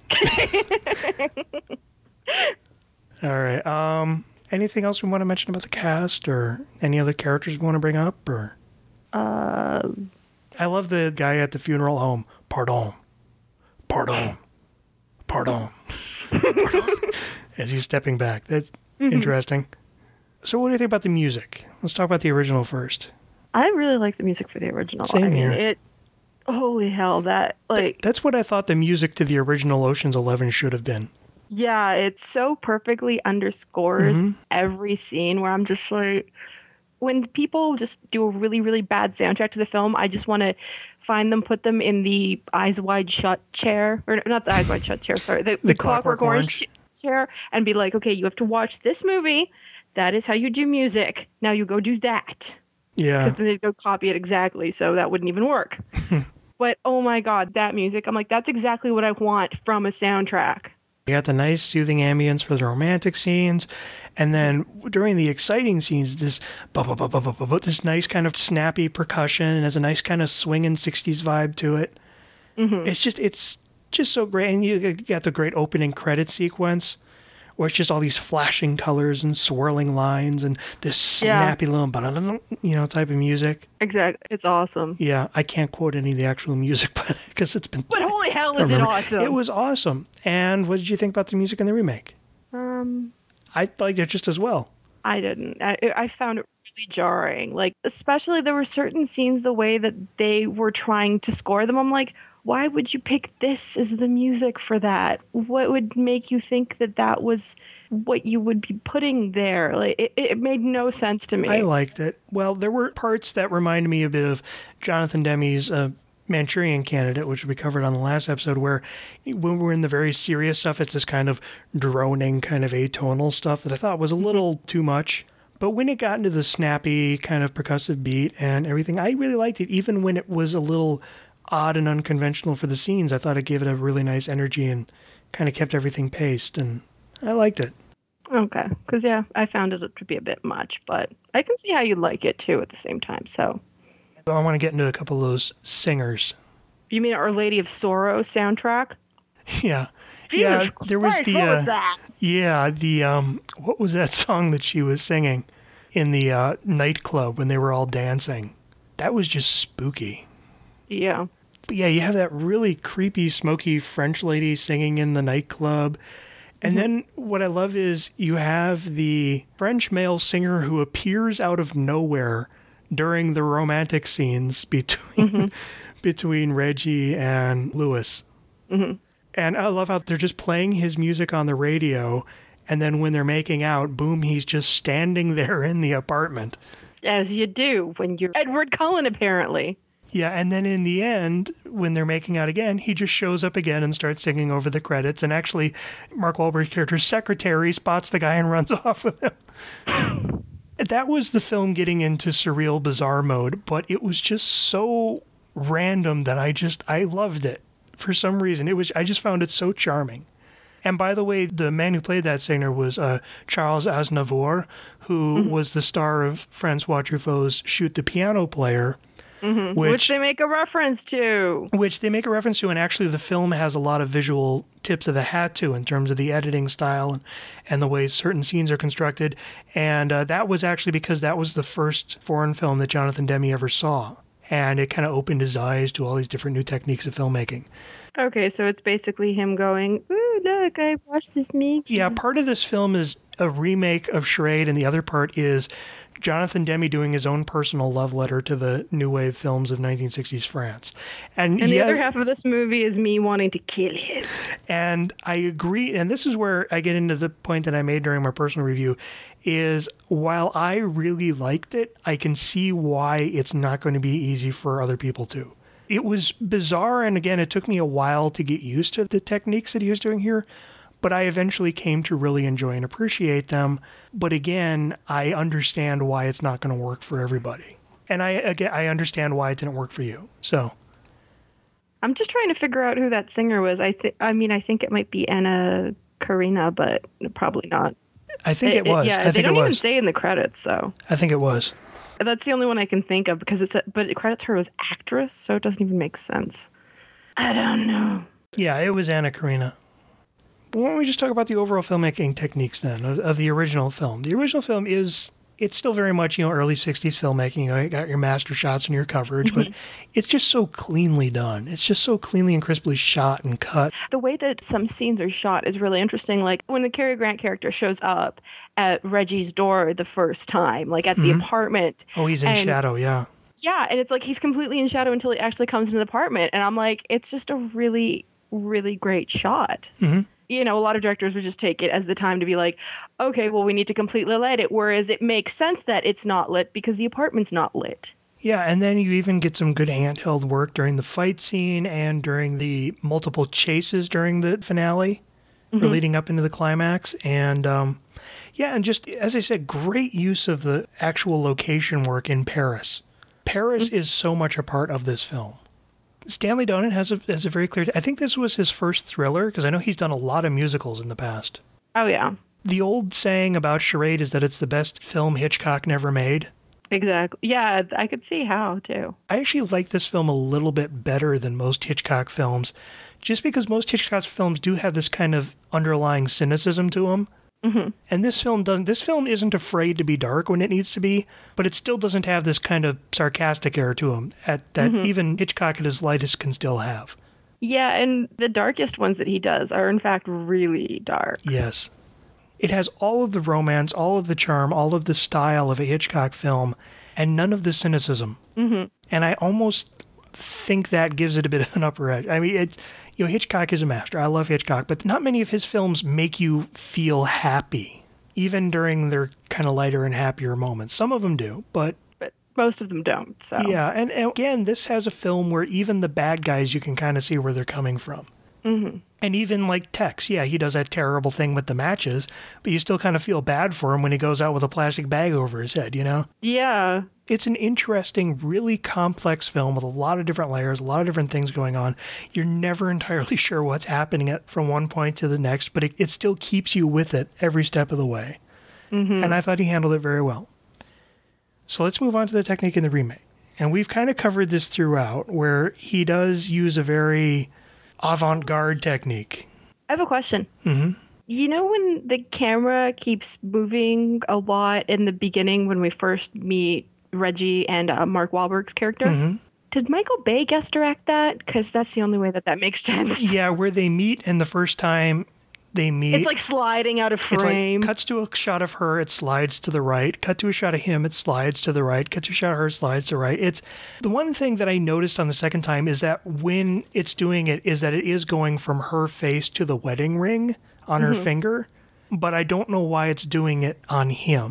[SPEAKER 2] All right. Um, anything else we want to mention about the cast, or any other characters we want to bring up? Or
[SPEAKER 1] uh,
[SPEAKER 2] I love the guy at the funeral home. Pardon. Pardon. Pardon. Pardon. As he's stepping back. That's mm-hmm. interesting. So what do you think about the music? Let's talk about the original first.
[SPEAKER 1] I really like the music for the original.
[SPEAKER 2] Same
[SPEAKER 1] I mean,
[SPEAKER 2] here.
[SPEAKER 1] It, holy hell, that, like...
[SPEAKER 2] Th- that's what I thought the music to the original Ocean's Eleven should have been.
[SPEAKER 1] Yeah, it so perfectly underscores
[SPEAKER 2] mm-hmm.
[SPEAKER 1] every scene, where I'm just like... When people just do a really, really bad soundtrack to the film, I just want to find them, put them in the Eyes Wide Shut chair. Or not the Eyes Wide Shut chair, sorry. The,
[SPEAKER 2] the,
[SPEAKER 1] the
[SPEAKER 2] Clockwork,
[SPEAKER 1] Clockwork
[SPEAKER 2] Orange.
[SPEAKER 1] Orange chair. And be like, okay, you have to watch this movie... That is how you do music. Now you go do that.
[SPEAKER 2] Yeah.
[SPEAKER 1] Except then they'd go copy it exactly, so that wouldn't even work. But, oh my God, that music. I'm like, that's exactly what I want from a soundtrack.
[SPEAKER 2] You got the nice soothing ambience for the romantic scenes. And then during the exciting scenes, this bu- bu- bu- bu- bu- bu- bu- this nice kind of snappy percussion, and has a nice kind of swinging sixties vibe to it.
[SPEAKER 1] Mm-hmm.
[SPEAKER 2] It's just, it's just so great. And you got the great opening credit sequence, where it's just all these flashing colors and swirling lines and this snappy yeah. little, you know, type of music.
[SPEAKER 1] Exactly. It's awesome.
[SPEAKER 2] Yeah, I can't quote any of the actual music, but because it's been...
[SPEAKER 1] But holy hell is it awesome.
[SPEAKER 2] It was awesome. And what did you think about the music in the remake?
[SPEAKER 1] Um,
[SPEAKER 2] I liked it just as well.
[SPEAKER 1] I didn't. I, I found it really jarring. Like, especially there were certain scenes, the way that they were trying to score them. I'm like... Why would you pick this as the music for that? What would make you think that that was what you would be putting there? Like, it, it made no sense to me.
[SPEAKER 2] I liked it. Well, there were parts that reminded me a bit of Jonathan Demme's uh, Manchurian Candidate, which we covered on the last episode, where when we're in the very serious stuff, it's this kind of droning, kind of atonal stuff that I thought was a little too much. But when it got into the snappy kind of percussive beat and everything, I really liked it, even when it was a little... odd and unconventional for the scenes. I thought it gave it a really nice energy and kind of kept everything paced, and I liked it.
[SPEAKER 1] Okay, because yeah, I found it to be a bit much, but I can see how you like it too at the same time. So,
[SPEAKER 2] so I want to get into a couple of those singers.
[SPEAKER 1] You mean Our Lady of Sorrow soundtrack?
[SPEAKER 2] Yeah,
[SPEAKER 1] Jesus
[SPEAKER 2] yeah. There was
[SPEAKER 1] Christ,
[SPEAKER 2] the
[SPEAKER 1] what
[SPEAKER 2] uh,
[SPEAKER 1] was that?
[SPEAKER 2] yeah the um what was that song that she was singing in the uh, nightclub when they were all dancing? That was just spooky.
[SPEAKER 1] Yeah.
[SPEAKER 2] But yeah, you have that really creepy, smoky French lady singing in the nightclub. And mm-hmm. then what I love is you have the French male singer who appears out of nowhere during the romantic scenes between mm-hmm. between Reggie and Louis.
[SPEAKER 1] Mm-hmm.
[SPEAKER 2] And I love how they're just playing his music on the radio, and then when they're making out, boom, he's just standing there in the apartment.
[SPEAKER 1] As you do when you're Edward Cullen, apparently.
[SPEAKER 2] Yeah, and then in the end, when they're making out again, he just shows up again and starts singing over the credits. And actually, Mark Wahlberg's character's secretary spots the guy and runs off with him. that was the film getting into surreal, bizarre mode, but it was just so random that I just, I loved it. For some reason, it was, I just found it so charming. And by the way, the man who played that singer was uh, Charles Aznavour, who mm-hmm. was the star of Francois Truffaut's Shoot the Piano Player.
[SPEAKER 1] Mm-hmm. Which, which they make a reference to.
[SPEAKER 2] Which they make a reference to, and actually the film has a lot of visual tips of the hat to in terms of the editing style and, and the way certain scenes are constructed. And uh, that was actually because that was the first foreign film that Jonathan Demme ever saw. And it kind of opened his eyes to all these different new techniques of filmmaking.
[SPEAKER 1] Okay, so it's basically him going, ooh, look, I watched this movie.
[SPEAKER 2] Yeah, part of this film is a remake of Charade, and the other part is Jonathan Demme doing his own personal love letter to the new wave films of nineteen sixties France. And,
[SPEAKER 1] and the
[SPEAKER 2] yeah,
[SPEAKER 1] other half of this movie is me wanting to kill him.
[SPEAKER 2] And I agree, and this is where I get into the point that I made during my personal review, is while I really liked it, I can see why it's not going to be easy for other people too. It was bizarre, and again, it took me a while to get used to the techniques that he was doing here, but I eventually came to really enjoy and appreciate them. But again, I understand why it's not going to work for everybody. And I again, I understand why it didn't work for you. So
[SPEAKER 1] I'm just trying to figure out who that singer was. I think I mean, I think it might be Anna Karina, but probably not.
[SPEAKER 2] I think it, it was.
[SPEAKER 1] Yeah,
[SPEAKER 2] I
[SPEAKER 1] they
[SPEAKER 2] think
[SPEAKER 1] don't
[SPEAKER 2] it was.
[SPEAKER 1] even say in the credits, so.
[SPEAKER 2] I think it was.
[SPEAKER 1] That's the only one I can think of because it's a, but it credits her as actress, so it doesn't even make sense. I don't know.
[SPEAKER 2] Yeah, it was Anna Karina. Why don't we just talk about the overall filmmaking techniques then of, of the original film? The original film is, it's still very much, you know, early sixties filmmaking. You know, you got your master shots and your coverage, but it's just so cleanly done. It's just so cleanly and crisply shot and cut.
[SPEAKER 1] The way that some scenes are shot is really interesting. Like when the Cary Grant character shows up at Reggie's door the first time, like at mm-hmm. the apartment.
[SPEAKER 2] Oh, he's in
[SPEAKER 1] and,
[SPEAKER 2] shadow, yeah.
[SPEAKER 1] Yeah, and it's like he's completely in shadow until he actually comes into the apartment. And I'm like, it's just a really, really great shot.
[SPEAKER 2] Mm-hmm.
[SPEAKER 1] You know, a lot of directors would just take it as the time to be like, okay, well, we need to completely light it. Whereas it makes sense that it's not lit because the apartment's not lit.
[SPEAKER 2] Yeah, and then you even get some good handheld work during the fight scene and during the multiple chases during the finale, mm-hmm. or leading up into the climax. And um, yeah, and just, as I said, great use of the actual location work in Paris. Paris mm-hmm. is so much a part of this film. Stanley Donen has a has a very clear... I think this was his first thriller, because I know he's done a lot of musicals in the past.
[SPEAKER 1] Oh, yeah.
[SPEAKER 2] The old saying about Charade is that it's the best film Hitchcock never made.
[SPEAKER 1] Exactly. Yeah, I could see how, too.
[SPEAKER 2] I actually like this film a little bit better than most Hitchcock films, just because most Hitchcock films do have this kind of underlying cynicism to them.
[SPEAKER 1] Mm-hmm.
[SPEAKER 2] And this film doesn't. This film isn't afraid to be dark when it needs to be, but it still doesn't have this kind of sarcastic air to him at, that mm-hmm. even Hitchcock at his lightest can still have.
[SPEAKER 1] Yeah, and the darkest ones that he does are in fact really dark.
[SPEAKER 2] Yes. It has all of the romance, all of the charm, all of the style of a Hitchcock film, and none of the cynicism.
[SPEAKER 1] Mm-hmm.
[SPEAKER 2] And I almost think that gives it a bit of an upper edge. I mean, it's... You know, Hitchcock is a master. I love Hitchcock, but not many of his films make you feel happy, even during their kind of lighter and happier moments. Some of them do, but...
[SPEAKER 1] But most of them don't, so...
[SPEAKER 2] Yeah, and, and again, this has a film where even the bad guys, you can kind of see where they're coming from.
[SPEAKER 1] Mm-hmm.
[SPEAKER 2] And even, like, Tex, yeah, he does that terrible thing with the matches, but you still kind of feel bad for him when he goes out with a plastic bag over his head, you know?
[SPEAKER 1] Yeah.
[SPEAKER 2] It's an interesting, really complex film with a lot of different layers, a lot of different things going on. You're never entirely sure what's happening at, from one point to the next, but it, it still keeps you with it every step of the way.
[SPEAKER 1] Mm-hmm.
[SPEAKER 2] And I thought he handled it very well. So let's move on to the technique in the remake. And we've kind of covered this throughout, where he does use a very avant-garde technique.
[SPEAKER 1] I have a question.
[SPEAKER 2] Mm-hmm.
[SPEAKER 1] You know when the camera keeps moving a lot in the beginning when we first meet Reggie and uh, Mark Wahlberg's character?
[SPEAKER 2] Mm-hmm.
[SPEAKER 1] Did Michael Bay guest direct that? Because that's the only way that that makes sense.
[SPEAKER 2] Yeah, where they meet and the first time they meet...
[SPEAKER 1] It's like sliding out of frame.
[SPEAKER 2] It's like, cuts to a shot of her, it slides to the right. Cut to a shot of him, it slides to the right. Cut to a shot of her, slides to the right. It's the one thing that I noticed on the second time is that when it's doing it, is that it is going from her face to the wedding ring on mm-hmm. her finger, but I don't know why it's doing it on him.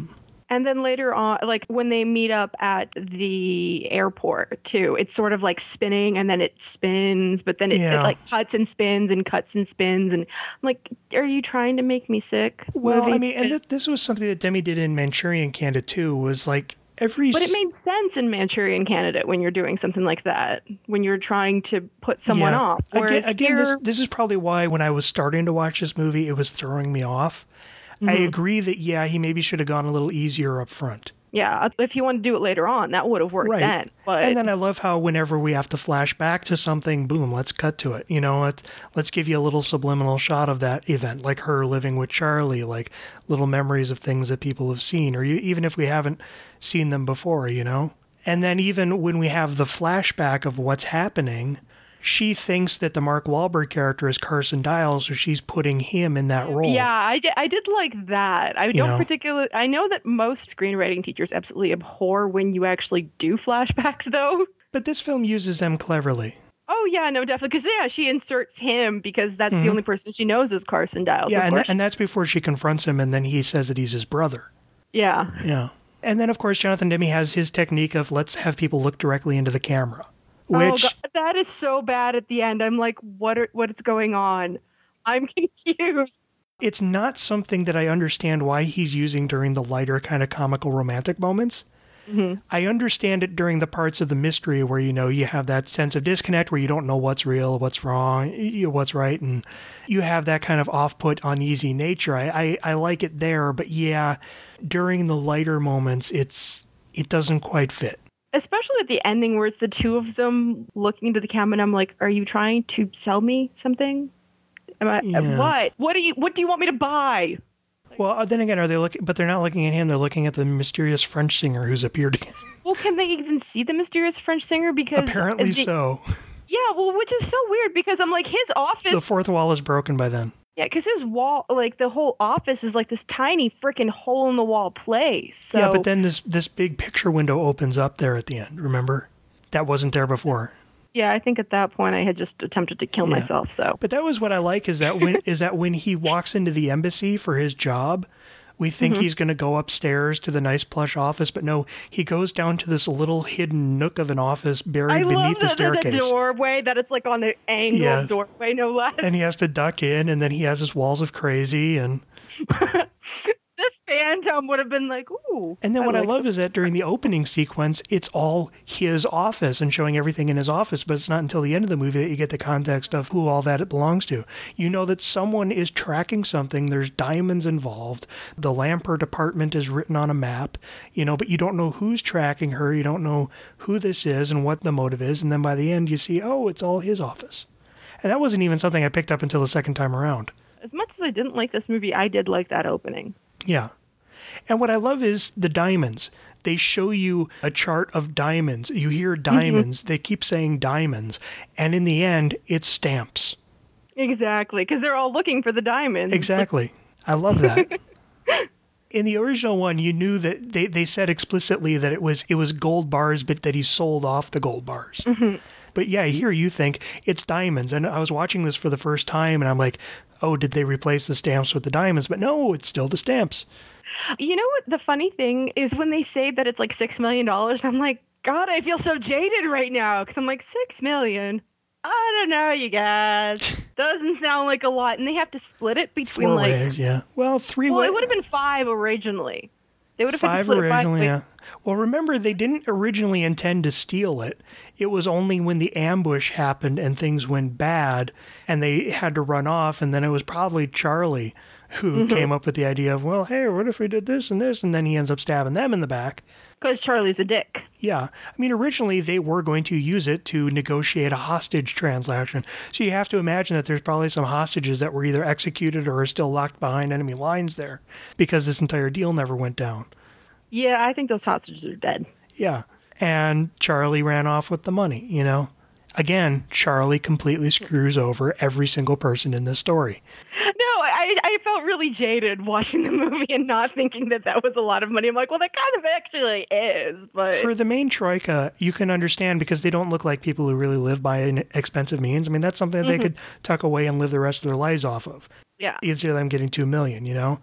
[SPEAKER 1] And then later on, like when they meet up at the airport too, it's sort of like spinning and then it spins, but then it,
[SPEAKER 2] Yeah.
[SPEAKER 1] it like cuts and spins and cuts and spins. And I'm like, are you trying to make me sick?
[SPEAKER 2] Well,
[SPEAKER 1] movie?
[SPEAKER 2] I mean, and th-
[SPEAKER 1] Because-
[SPEAKER 2] this was something that Demi did in Manchurian Candidate too, was like every...
[SPEAKER 1] But it
[SPEAKER 2] s-
[SPEAKER 1] made sense in Manchurian Candidate when you're doing something like that, when you're trying to put someone
[SPEAKER 2] Yeah.
[SPEAKER 1] off.
[SPEAKER 2] Again,
[SPEAKER 1] Whereas
[SPEAKER 2] again
[SPEAKER 1] here,
[SPEAKER 2] this, this is probably why when I was starting to watch this movie, it was throwing me off. I
[SPEAKER 1] Mhm.
[SPEAKER 2] agree that, yeah, he maybe should have gone a little easier up front.
[SPEAKER 1] yeah, if you want to do it later on, that would have worked
[SPEAKER 2] Right.
[SPEAKER 1] then. But
[SPEAKER 2] And then I love how whenever we have to flash back to something, boom, let's cut to it. You know, let's, let's give you a little subliminal shot of that event, like her living with Charlie, like little memories of things that people have seen, or you, even if we haven't seen them before, you know? And then even when we have the flashback of what's happening, she thinks that the Mark Wahlberg character is Carson Dial, so she's putting him in that role.
[SPEAKER 1] yeah, I did, I did like that. I don't
[SPEAKER 2] know?
[SPEAKER 1] particularly. I know that most screenwriting teachers absolutely abhor when you actually do flashbacks, though.
[SPEAKER 2] But this film uses them cleverly.
[SPEAKER 1] Oh yeah, no, definitely. Because yeah, she inserts him because that's
[SPEAKER 2] Mhm.
[SPEAKER 1] the only person she knows is Carson Dial. So
[SPEAKER 2] Yeah,
[SPEAKER 1] of
[SPEAKER 2] and,
[SPEAKER 1] course
[SPEAKER 2] tha- and that's before she confronts him, and then he says that he's his brother.
[SPEAKER 1] yeah.
[SPEAKER 2] Yeah. And then, of course, Jonathan Demme has his technique of let's have people look directly into the camera,
[SPEAKER 1] Oh
[SPEAKER 2] which
[SPEAKER 1] god, that is so bad at the end. I'm like, what are what is going on? I'm confused.
[SPEAKER 2] it's not something that I understand why he's using during the lighter kind of comical romantic moments.
[SPEAKER 1] Mhm.
[SPEAKER 2] I understand it during the parts of the mystery where, you know, you have that sense of disconnect where you don't know what's real, what's wrong, you know, what's right, and you have that kind of off-put, uneasy nature. I, I, I like it there, but yeah, during the lighter moments, it's it doesn't quite fit.
[SPEAKER 1] Especially at the ending where it's the two of them looking into the camera and I'm like, are you trying to sell me something? Am I,
[SPEAKER 2] Yeah.
[SPEAKER 1] What? What do you what do you want me to buy?
[SPEAKER 2] Well, then again, are they looking? But they're not looking at him. They're looking at the mysterious French singer who's appeared again.
[SPEAKER 1] Well, can they even see the mysterious French singer? Because
[SPEAKER 2] Apparently
[SPEAKER 1] the-
[SPEAKER 2] so.
[SPEAKER 1] Yeah, well, which is so weird because I'm like his office.
[SPEAKER 2] The fourth wall is broken by then.
[SPEAKER 1] Yeah, because his wall, like the whole office, is like this tiny freaking hole in the wall place. So
[SPEAKER 2] Yeah, but then this this big picture window opens up there at the end. Remember, that wasn't there before.
[SPEAKER 1] yeah, I think at that point I had just attempted to kill
[SPEAKER 2] Yeah.
[SPEAKER 1] myself. So
[SPEAKER 2] But that was what I like is that when is that when he walks into the embassy for his job, we think
[SPEAKER 1] Mm-hmm.
[SPEAKER 2] he's going to go upstairs to the nice plush office, but no, he goes down to this little hidden nook of an office buried
[SPEAKER 1] I love
[SPEAKER 2] beneath the,
[SPEAKER 1] the, the,
[SPEAKER 2] staircase.
[SPEAKER 1] the doorway that it's like on an angled
[SPEAKER 2] Yeah.
[SPEAKER 1] doorway, no less.
[SPEAKER 2] And he has to duck in, and then he has his walls of crazy, and
[SPEAKER 1] The Phantom would have been like, ooh.
[SPEAKER 2] and then what I
[SPEAKER 1] like
[SPEAKER 2] love is that during the opening sequence, it's all his office and showing everything in his office, but it's not until the end of the movie that you get the context of who all that it belongs to. You know that someone is tracking something, there's diamonds involved, the Lampert apartment is written on a map, you know, but you don't know who's tracking her, you don't know who this is and what the motive is, and then by the end you see, oh, it's all his office. And that wasn't even something I picked up until the second time around.
[SPEAKER 1] As much as I didn't like this movie, I did like that opening.
[SPEAKER 2] Yeah. And what I love is the diamonds. They show you a chart of diamonds. You hear diamonds. They keep saying diamonds. And in the end, it's stamps.
[SPEAKER 1] Exactly, because they're all looking for the diamonds.
[SPEAKER 2] Exactly. I love that. In the original one, you knew that they, they said explicitly that it was it was gold bars, but that he sold off the gold bars. But yeah, here you think it's diamonds. And I was watching this for the first time, and I'm like, oh, did they replace the stamps with the diamonds? But no, it's still the stamps.
[SPEAKER 1] You know what the funny thing is when they say that it's like six million dollars, I'm like, God, I feel so jaded right now because I'm like six million. I don't know, you guys. Doesn't sound like a lot, and they have to split it between
[SPEAKER 2] Four
[SPEAKER 1] like.
[SPEAKER 2] ways, yeah. Well, three
[SPEAKER 1] Well,
[SPEAKER 2] ways.
[SPEAKER 1] it would have been five originally. They would have had to
[SPEAKER 2] Five
[SPEAKER 1] split
[SPEAKER 2] originally,
[SPEAKER 1] it
[SPEAKER 2] yeah.
[SPEAKER 1] five.
[SPEAKER 2] Well, remember, they didn't originally intend to steal it. It was only when the ambush happened and things went bad and they had to run off, and then it was probably Charlie who
[SPEAKER 1] Mm-hmm.
[SPEAKER 2] came up with the idea of, well, hey, what if we did this and this? And then he ends up stabbing them in the back.
[SPEAKER 1] Because Charlie's a dick.
[SPEAKER 2] Yeah. I mean, originally they were going to use it to negotiate a hostage transaction. So you have to imagine that there's probably some hostages that were either executed or are still locked behind enemy lines there because this entire deal never went down.
[SPEAKER 1] Yeah, I think those hostages are dead.
[SPEAKER 2] Yeah. And Charlie ran off with the money, you know? Again, Charlie completely screws over every single person in this story.
[SPEAKER 1] No, I I felt really jaded watching the movie and not thinking that that was a lot of money. I'm like, well, that kind of actually is, but
[SPEAKER 2] For the main troika, you can understand because they don't look like people who really live by an expensive means. I mean, that's something that they could tuck away and live the rest of their lives off of.
[SPEAKER 1] yeah.
[SPEAKER 2] Instead of them getting two million, you know?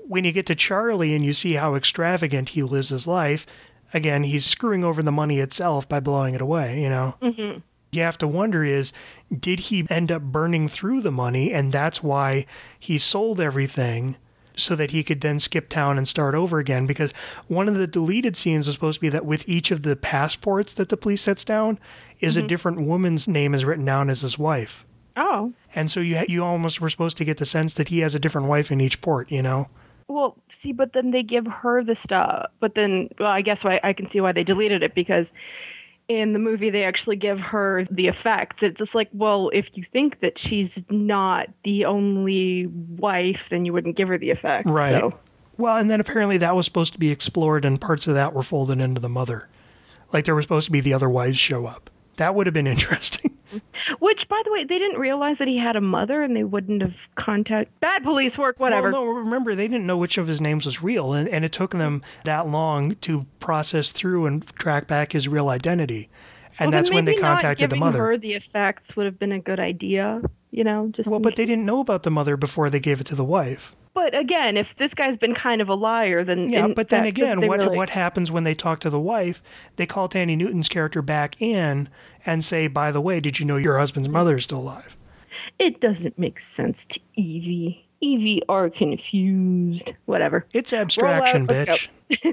[SPEAKER 2] when you get to Charlie and you see how extravagant he lives his life, again, he's screwing over the money itself by blowing it away, you know?
[SPEAKER 1] Mm-hmm.
[SPEAKER 2] You have to wonder is, did he end up burning through the money, and that's why he sold everything so that he could then skip town and start over again? Because one of the deleted scenes was supposed to be that with each of the passports that the police sets down is mm-hmm. a different woman's name is written down as his wife.
[SPEAKER 1] Oh.
[SPEAKER 2] And so you you almost were supposed to get the sense that he has a different wife in each port, you know?
[SPEAKER 1] Well, see, but then they give her the stuff. But then, well, I guess why I can see why they deleted it, because in the movie, they actually give her the effects. It's just like, well, if you think that she's not the only wife, then you wouldn't give her the effects.
[SPEAKER 2] Right.
[SPEAKER 1] So.
[SPEAKER 2] Well, and then apparently that was supposed to be explored, and parts of that were folded into the mother. Like there were supposed to be the other wives show up. That would have been interesting.
[SPEAKER 1] Which, by the way, they didn't realize that he had a mother, and they wouldn't have contacted bad police work, whatever.
[SPEAKER 2] Well, no, remember, they didn't know which of his names was real, and, and it took them that long to process through and track back his real identity. And
[SPEAKER 1] well,
[SPEAKER 2] that's when they contacted the mother.
[SPEAKER 1] Giving her the effects would have been a good idea, you know? Just
[SPEAKER 2] well, but they didn't know about the mother before they gave it to the wife.
[SPEAKER 1] But again, if this guy's been kind of a liar, then...
[SPEAKER 2] Yeah, but then again, what
[SPEAKER 1] really...
[SPEAKER 2] what happens when they talk to the wife? They call Thandie Newton's character back in and say, by the way, did you know your husband's mother is still alive?
[SPEAKER 1] It doesn't make sense to Evie. Evie are confused. Whatever.
[SPEAKER 2] It's abstraction,
[SPEAKER 1] out,
[SPEAKER 2] bitch.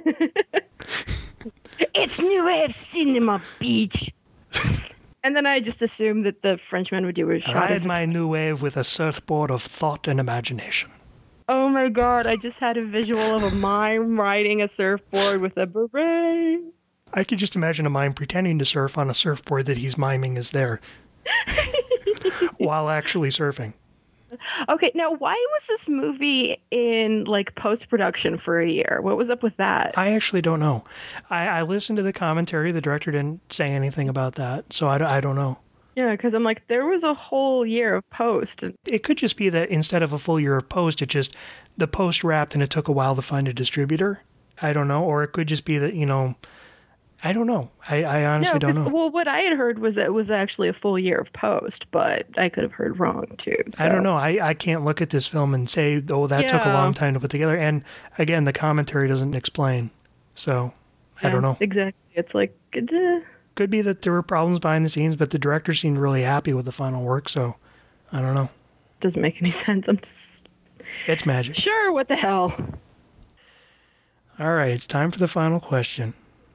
[SPEAKER 1] It's new wave cinema, beach. And then I just assumed that the Frenchman would do a shot.
[SPEAKER 2] Ride my new wave with a surfboard of thought and imagination.
[SPEAKER 1] Oh my god, I just had a visual of a mime riding a surfboard with a beret.
[SPEAKER 2] I could just imagine a mime pretending to surf on a surfboard that he's miming is there while actually surfing.
[SPEAKER 1] Okay, now why was this movie in like post-production for a year? What was up with that?
[SPEAKER 2] I actually don't know. I, I listened to the commentary. The director didn't say anything about that, so I, I don't know.
[SPEAKER 1] Yeah, because I'm like, there was a whole year of post.
[SPEAKER 2] It could just be that instead of a full year of post, it just, the post wrapped and it took a while to find a distributor. I don't know. Or it could just be that, you know, I don't know. I, I honestly
[SPEAKER 1] no,
[SPEAKER 2] don't know.
[SPEAKER 1] Well, what I had heard was that it was actually a full year of post, but I could have heard wrong too. So.
[SPEAKER 2] I don't know. I, I can't look at this film and say, oh, that yeah. took a long time to put together. And again, the commentary doesn't explain. So
[SPEAKER 1] yeah,
[SPEAKER 2] I don't know.
[SPEAKER 1] Exactly. It's like, uh,
[SPEAKER 2] could be that there were problems behind the scenes, but the director seemed really happy with the final work. So I don't know.
[SPEAKER 1] Doesn't make any sense. I'm just.
[SPEAKER 2] It's magic.
[SPEAKER 1] Sure. What the hell?
[SPEAKER 2] All right. It's time for the final question.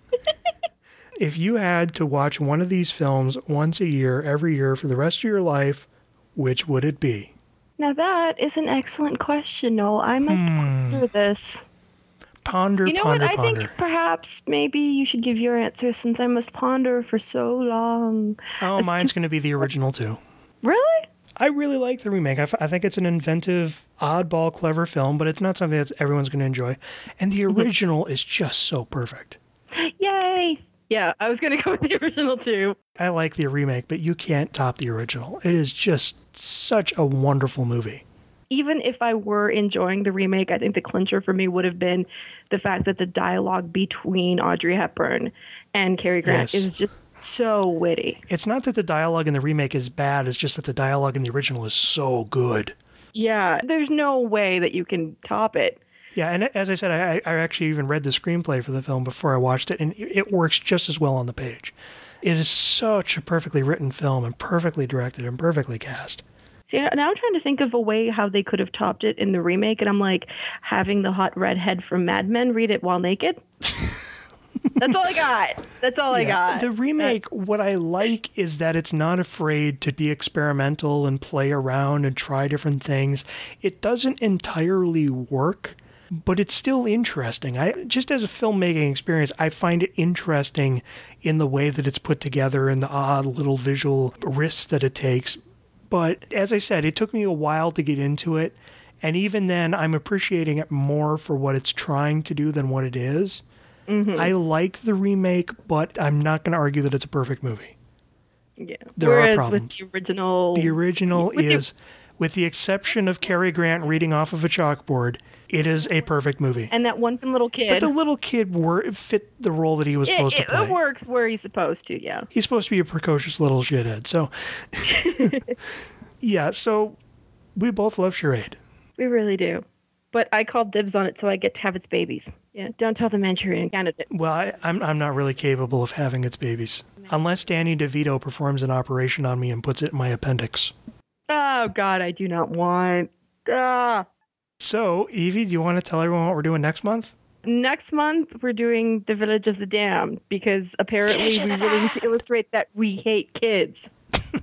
[SPEAKER 2] If you had to watch one of these films once a year, every year for the rest of your life, which would it be?
[SPEAKER 1] Now that is an excellent question, Noel. I must hmm. ponder this.
[SPEAKER 2] Ponder,
[SPEAKER 1] you know
[SPEAKER 2] ponder,
[SPEAKER 1] what? I
[SPEAKER 2] ponder.
[SPEAKER 1] think perhaps maybe you should give your answer since I must ponder for so long.
[SPEAKER 2] Oh, As mine's to... going to be the original too.
[SPEAKER 1] Really?
[SPEAKER 2] I really like the remake. I, f- I think it's an inventive, oddball, clever film, but it's not something that everyone's going to enjoy. And the original is just so perfect.
[SPEAKER 1] Yay! Yeah, I was going to go with the original too.
[SPEAKER 2] I like the remake, but you can't top the original. It is just such a wonderful movie.
[SPEAKER 1] Even if I were enjoying the remake, I think the clincher for me would have been the fact that the dialogue between Audrey Hepburn and Cary Grant yes. is just so witty.
[SPEAKER 2] It's not that the dialogue in the remake is bad, it's just that the dialogue in the original is so good.
[SPEAKER 1] Yeah, there's no way that you can top it.
[SPEAKER 2] Yeah, and as I said, I, I actually even read the screenplay for the film before I watched it, and it works just as well on the page. It is such a perfectly written film and perfectly directed and perfectly cast.
[SPEAKER 1] See, now I'm trying to think of a way how they could have topped it in the remake, and I'm like, having the hot redhead from Mad Men read it while naked? That's all I got. That's all yeah, I got.
[SPEAKER 2] The remake, uh, what I like is that it's not afraid to be experimental and play around and try different things. It doesn't entirely work, but it's still interesting. I just as a filmmaking experience, I find it interesting in the way that it's put together and the odd little visual risks that it takes. But as I said, it took me a while to get into it. And even then, I'm appreciating it more for what it's trying to do than what it is. Mm-hmm. I like the remake, but I'm not going to argue that it's a perfect movie.
[SPEAKER 1] Yeah.
[SPEAKER 2] There
[SPEAKER 1] Whereas
[SPEAKER 2] are problems.
[SPEAKER 1] with the original...
[SPEAKER 2] The original
[SPEAKER 1] with
[SPEAKER 2] is,
[SPEAKER 1] the...
[SPEAKER 2] with the exception of Cary Grant reading off of a chalkboard, it is a perfect movie.
[SPEAKER 1] And that one little kid.
[SPEAKER 2] But the little kid wor- fit the role that he was
[SPEAKER 1] it,
[SPEAKER 2] supposed
[SPEAKER 1] it,
[SPEAKER 2] to play.
[SPEAKER 1] It works where he's supposed to, yeah.
[SPEAKER 2] He's supposed to be a precocious little shithead, so... Yeah, so we both love Charade.
[SPEAKER 1] We really do. but I called dibs on it, so I get to have its babies. Yeah, don't tell the Manchurian Candidate.
[SPEAKER 2] Well, I, I'm I'm not really capable of having its babies. Unless Danny DeVito performs an operation on me and puts it in my appendix.
[SPEAKER 1] Oh, God, I do not want... Ah.
[SPEAKER 2] So, Evie, do you want to tell everyone what we're doing next month?
[SPEAKER 1] Next month, we're doing The Village of the Damned, because apparently we really need to illustrate that we hate kids.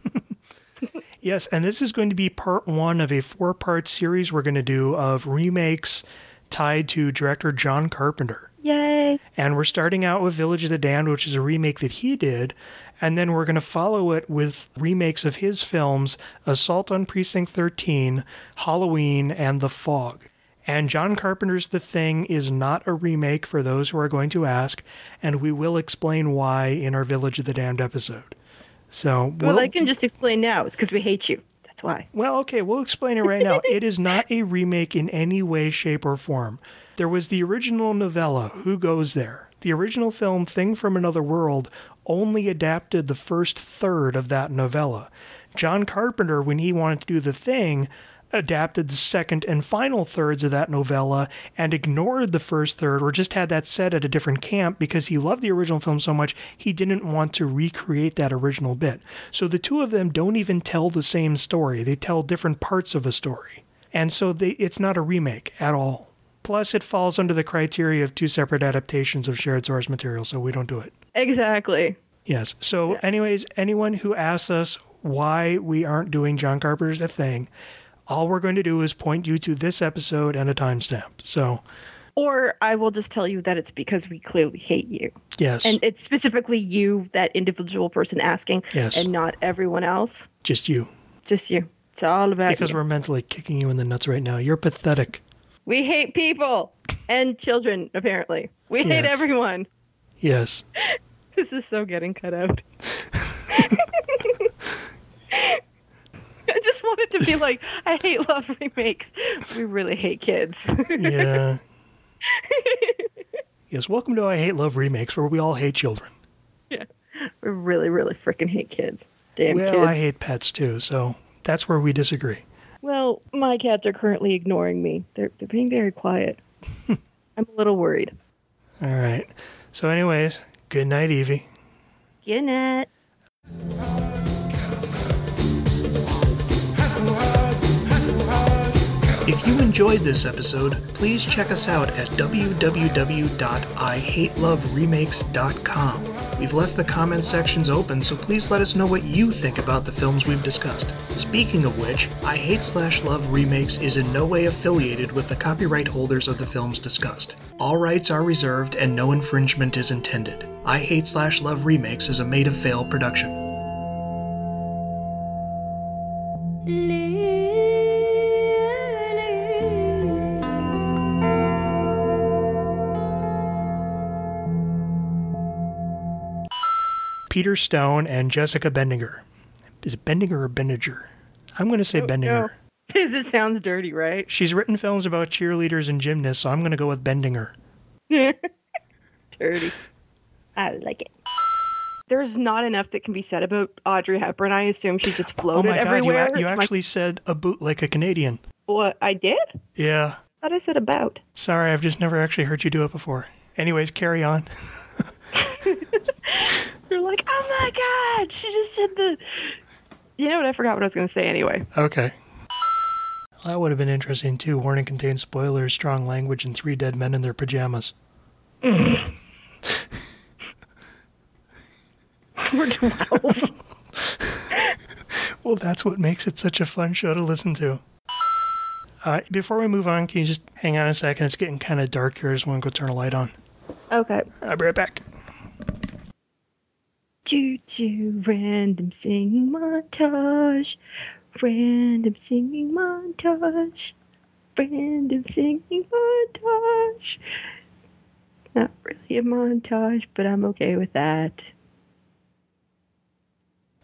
[SPEAKER 2] Yes, and this is going to be part one of a four-part series we're going to do of remakes tied to director John Carpenter.
[SPEAKER 1] Yay!
[SPEAKER 2] And we're starting out with Village of the Damned, which is a remake that he did, and then we're going to follow it with remakes of his films, Assault on Precinct thirteen, Halloween, and The Fog. And John Carpenter's The Thing is not a remake for those who are going to ask, and we will explain why in our Village of the Damned episode. So,
[SPEAKER 1] Well,
[SPEAKER 2] we'll,
[SPEAKER 1] I can just explain now. It's because we hate you. That's why.
[SPEAKER 2] Well, okay, we'll explain it right now. It is not a remake in any way, shape, or form. There was the original novella, Who Goes There? The original film, Thing from Another World, only adapted the first third of that novella. John Carpenter, when he wanted to do The Thing, adapted the second and final thirds of that novella and ignored the first third, or just had that set at a different camp because he loved the original film so much he didn't want to recreate that original bit. So the two of them don't even tell the same story. They tell different parts of a story. And so they, it's not a remake at all. Plus, it falls under the criteria of two separate adaptations of shared source material, so we don't do it.
[SPEAKER 1] Exactly.
[SPEAKER 2] Yes. So anyways, anyone who asks us why we aren't doing John Carpenter's The Thing, all we're going to do is point you to this episode and a timestamp. So,
[SPEAKER 1] or I will just tell you that it's because we clearly hate you.
[SPEAKER 2] Yes.
[SPEAKER 1] And it's specifically you, that individual person asking,
[SPEAKER 2] yes,
[SPEAKER 1] and not everyone else.
[SPEAKER 2] Just you.
[SPEAKER 1] Just you. It's all about
[SPEAKER 2] because
[SPEAKER 1] you.
[SPEAKER 2] we're mentally kicking you in the nuts right now. You're pathetic.
[SPEAKER 1] We hate people and children, apparently. We
[SPEAKER 2] yes.
[SPEAKER 1] hate everyone.
[SPEAKER 2] Yes.
[SPEAKER 1] This is so getting cut out. I just wanted to be like, I hate love remakes. We really hate kids.
[SPEAKER 2] Yeah. Yes, welcome to I Hate Love Remakes, where we all hate children.
[SPEAKER 1] Yeah. We really, really freaking hate kids. Damn
[SPEAKER 2] well,
[SPEAKER 1] kids.
[SPEAKER 2] Well, I hate pets too, so that's where we disagree.
[SPEAKER 1] Well, my cats are currently ignoring me. They're, they're being very quiet. I'm a little worried.
[SPEAKER 2] All right. So anyways, good night, Evie.
[SPEAKER 1] Good night.
[SPEAKER 2] If you enjoyed this episode, please check us out at w w w dot i hate love remakes dot com. We've left the comment sections open, so please let us know what you think about the films we've discussed. Speaking of which, I Hate Slash Love Remakes is in no way affiliated with the copyright holders of the films discussed. All rights are reserved and no infringement is intended. I Hate Slash Love Remakes is a Made of Fail production. Peter Stone and Jessica Bendinger. Is it Bendinger or Bendiger? I'm going to say oh, Bendinger. No.
[SPEAKER 1] Because it sounds dirty, right?
[SPEAKER 2] She's written films about cheerleaders and gymnasts, so I'm going to go with Bendinger.
[SPEAKER 1] Dirty. I like it. There's not enough that can be said about Audrey Hepburn. I assume she just floated
[SPEAKER 2] oh my God,
[SPEAKER 1] everywhere.
[SPEAKER 2] You, you actually my... said a boot like a Canadian.
[SPEAKER 1] What, I did?
[SPEAKER 2] Yeah.
[SPEAKER 1] I thought I said about.
[SPEAKER 2] Sorry, I've just never actually heard you do it before. Anyways, carry on.
[SPEAKER 1] You're like, oh my God, she just said the... You know what? I forgot what I was going to say anyway.
[SPEAKER 2] Okay. Well, that would have been interesting, too. Warning contains spoilers, strong language, and three dead men in their pajamas.
[SPEAKER 1] We're twelve.
[SPEAKER 2] Well, that's what makes it such a fun show to listen to. Uh, before we move on, can you just hang on a second? It's getting kind of dark here. I just want to go turn a light on.
[SPEAKER 1] Okay.
[SPEAKER 2] I'll be right back.
[SPEAKER 1] Choo-choo, random singing montage. Random singing montage. Random singing montage. Not really a montage, but I'm okay with that.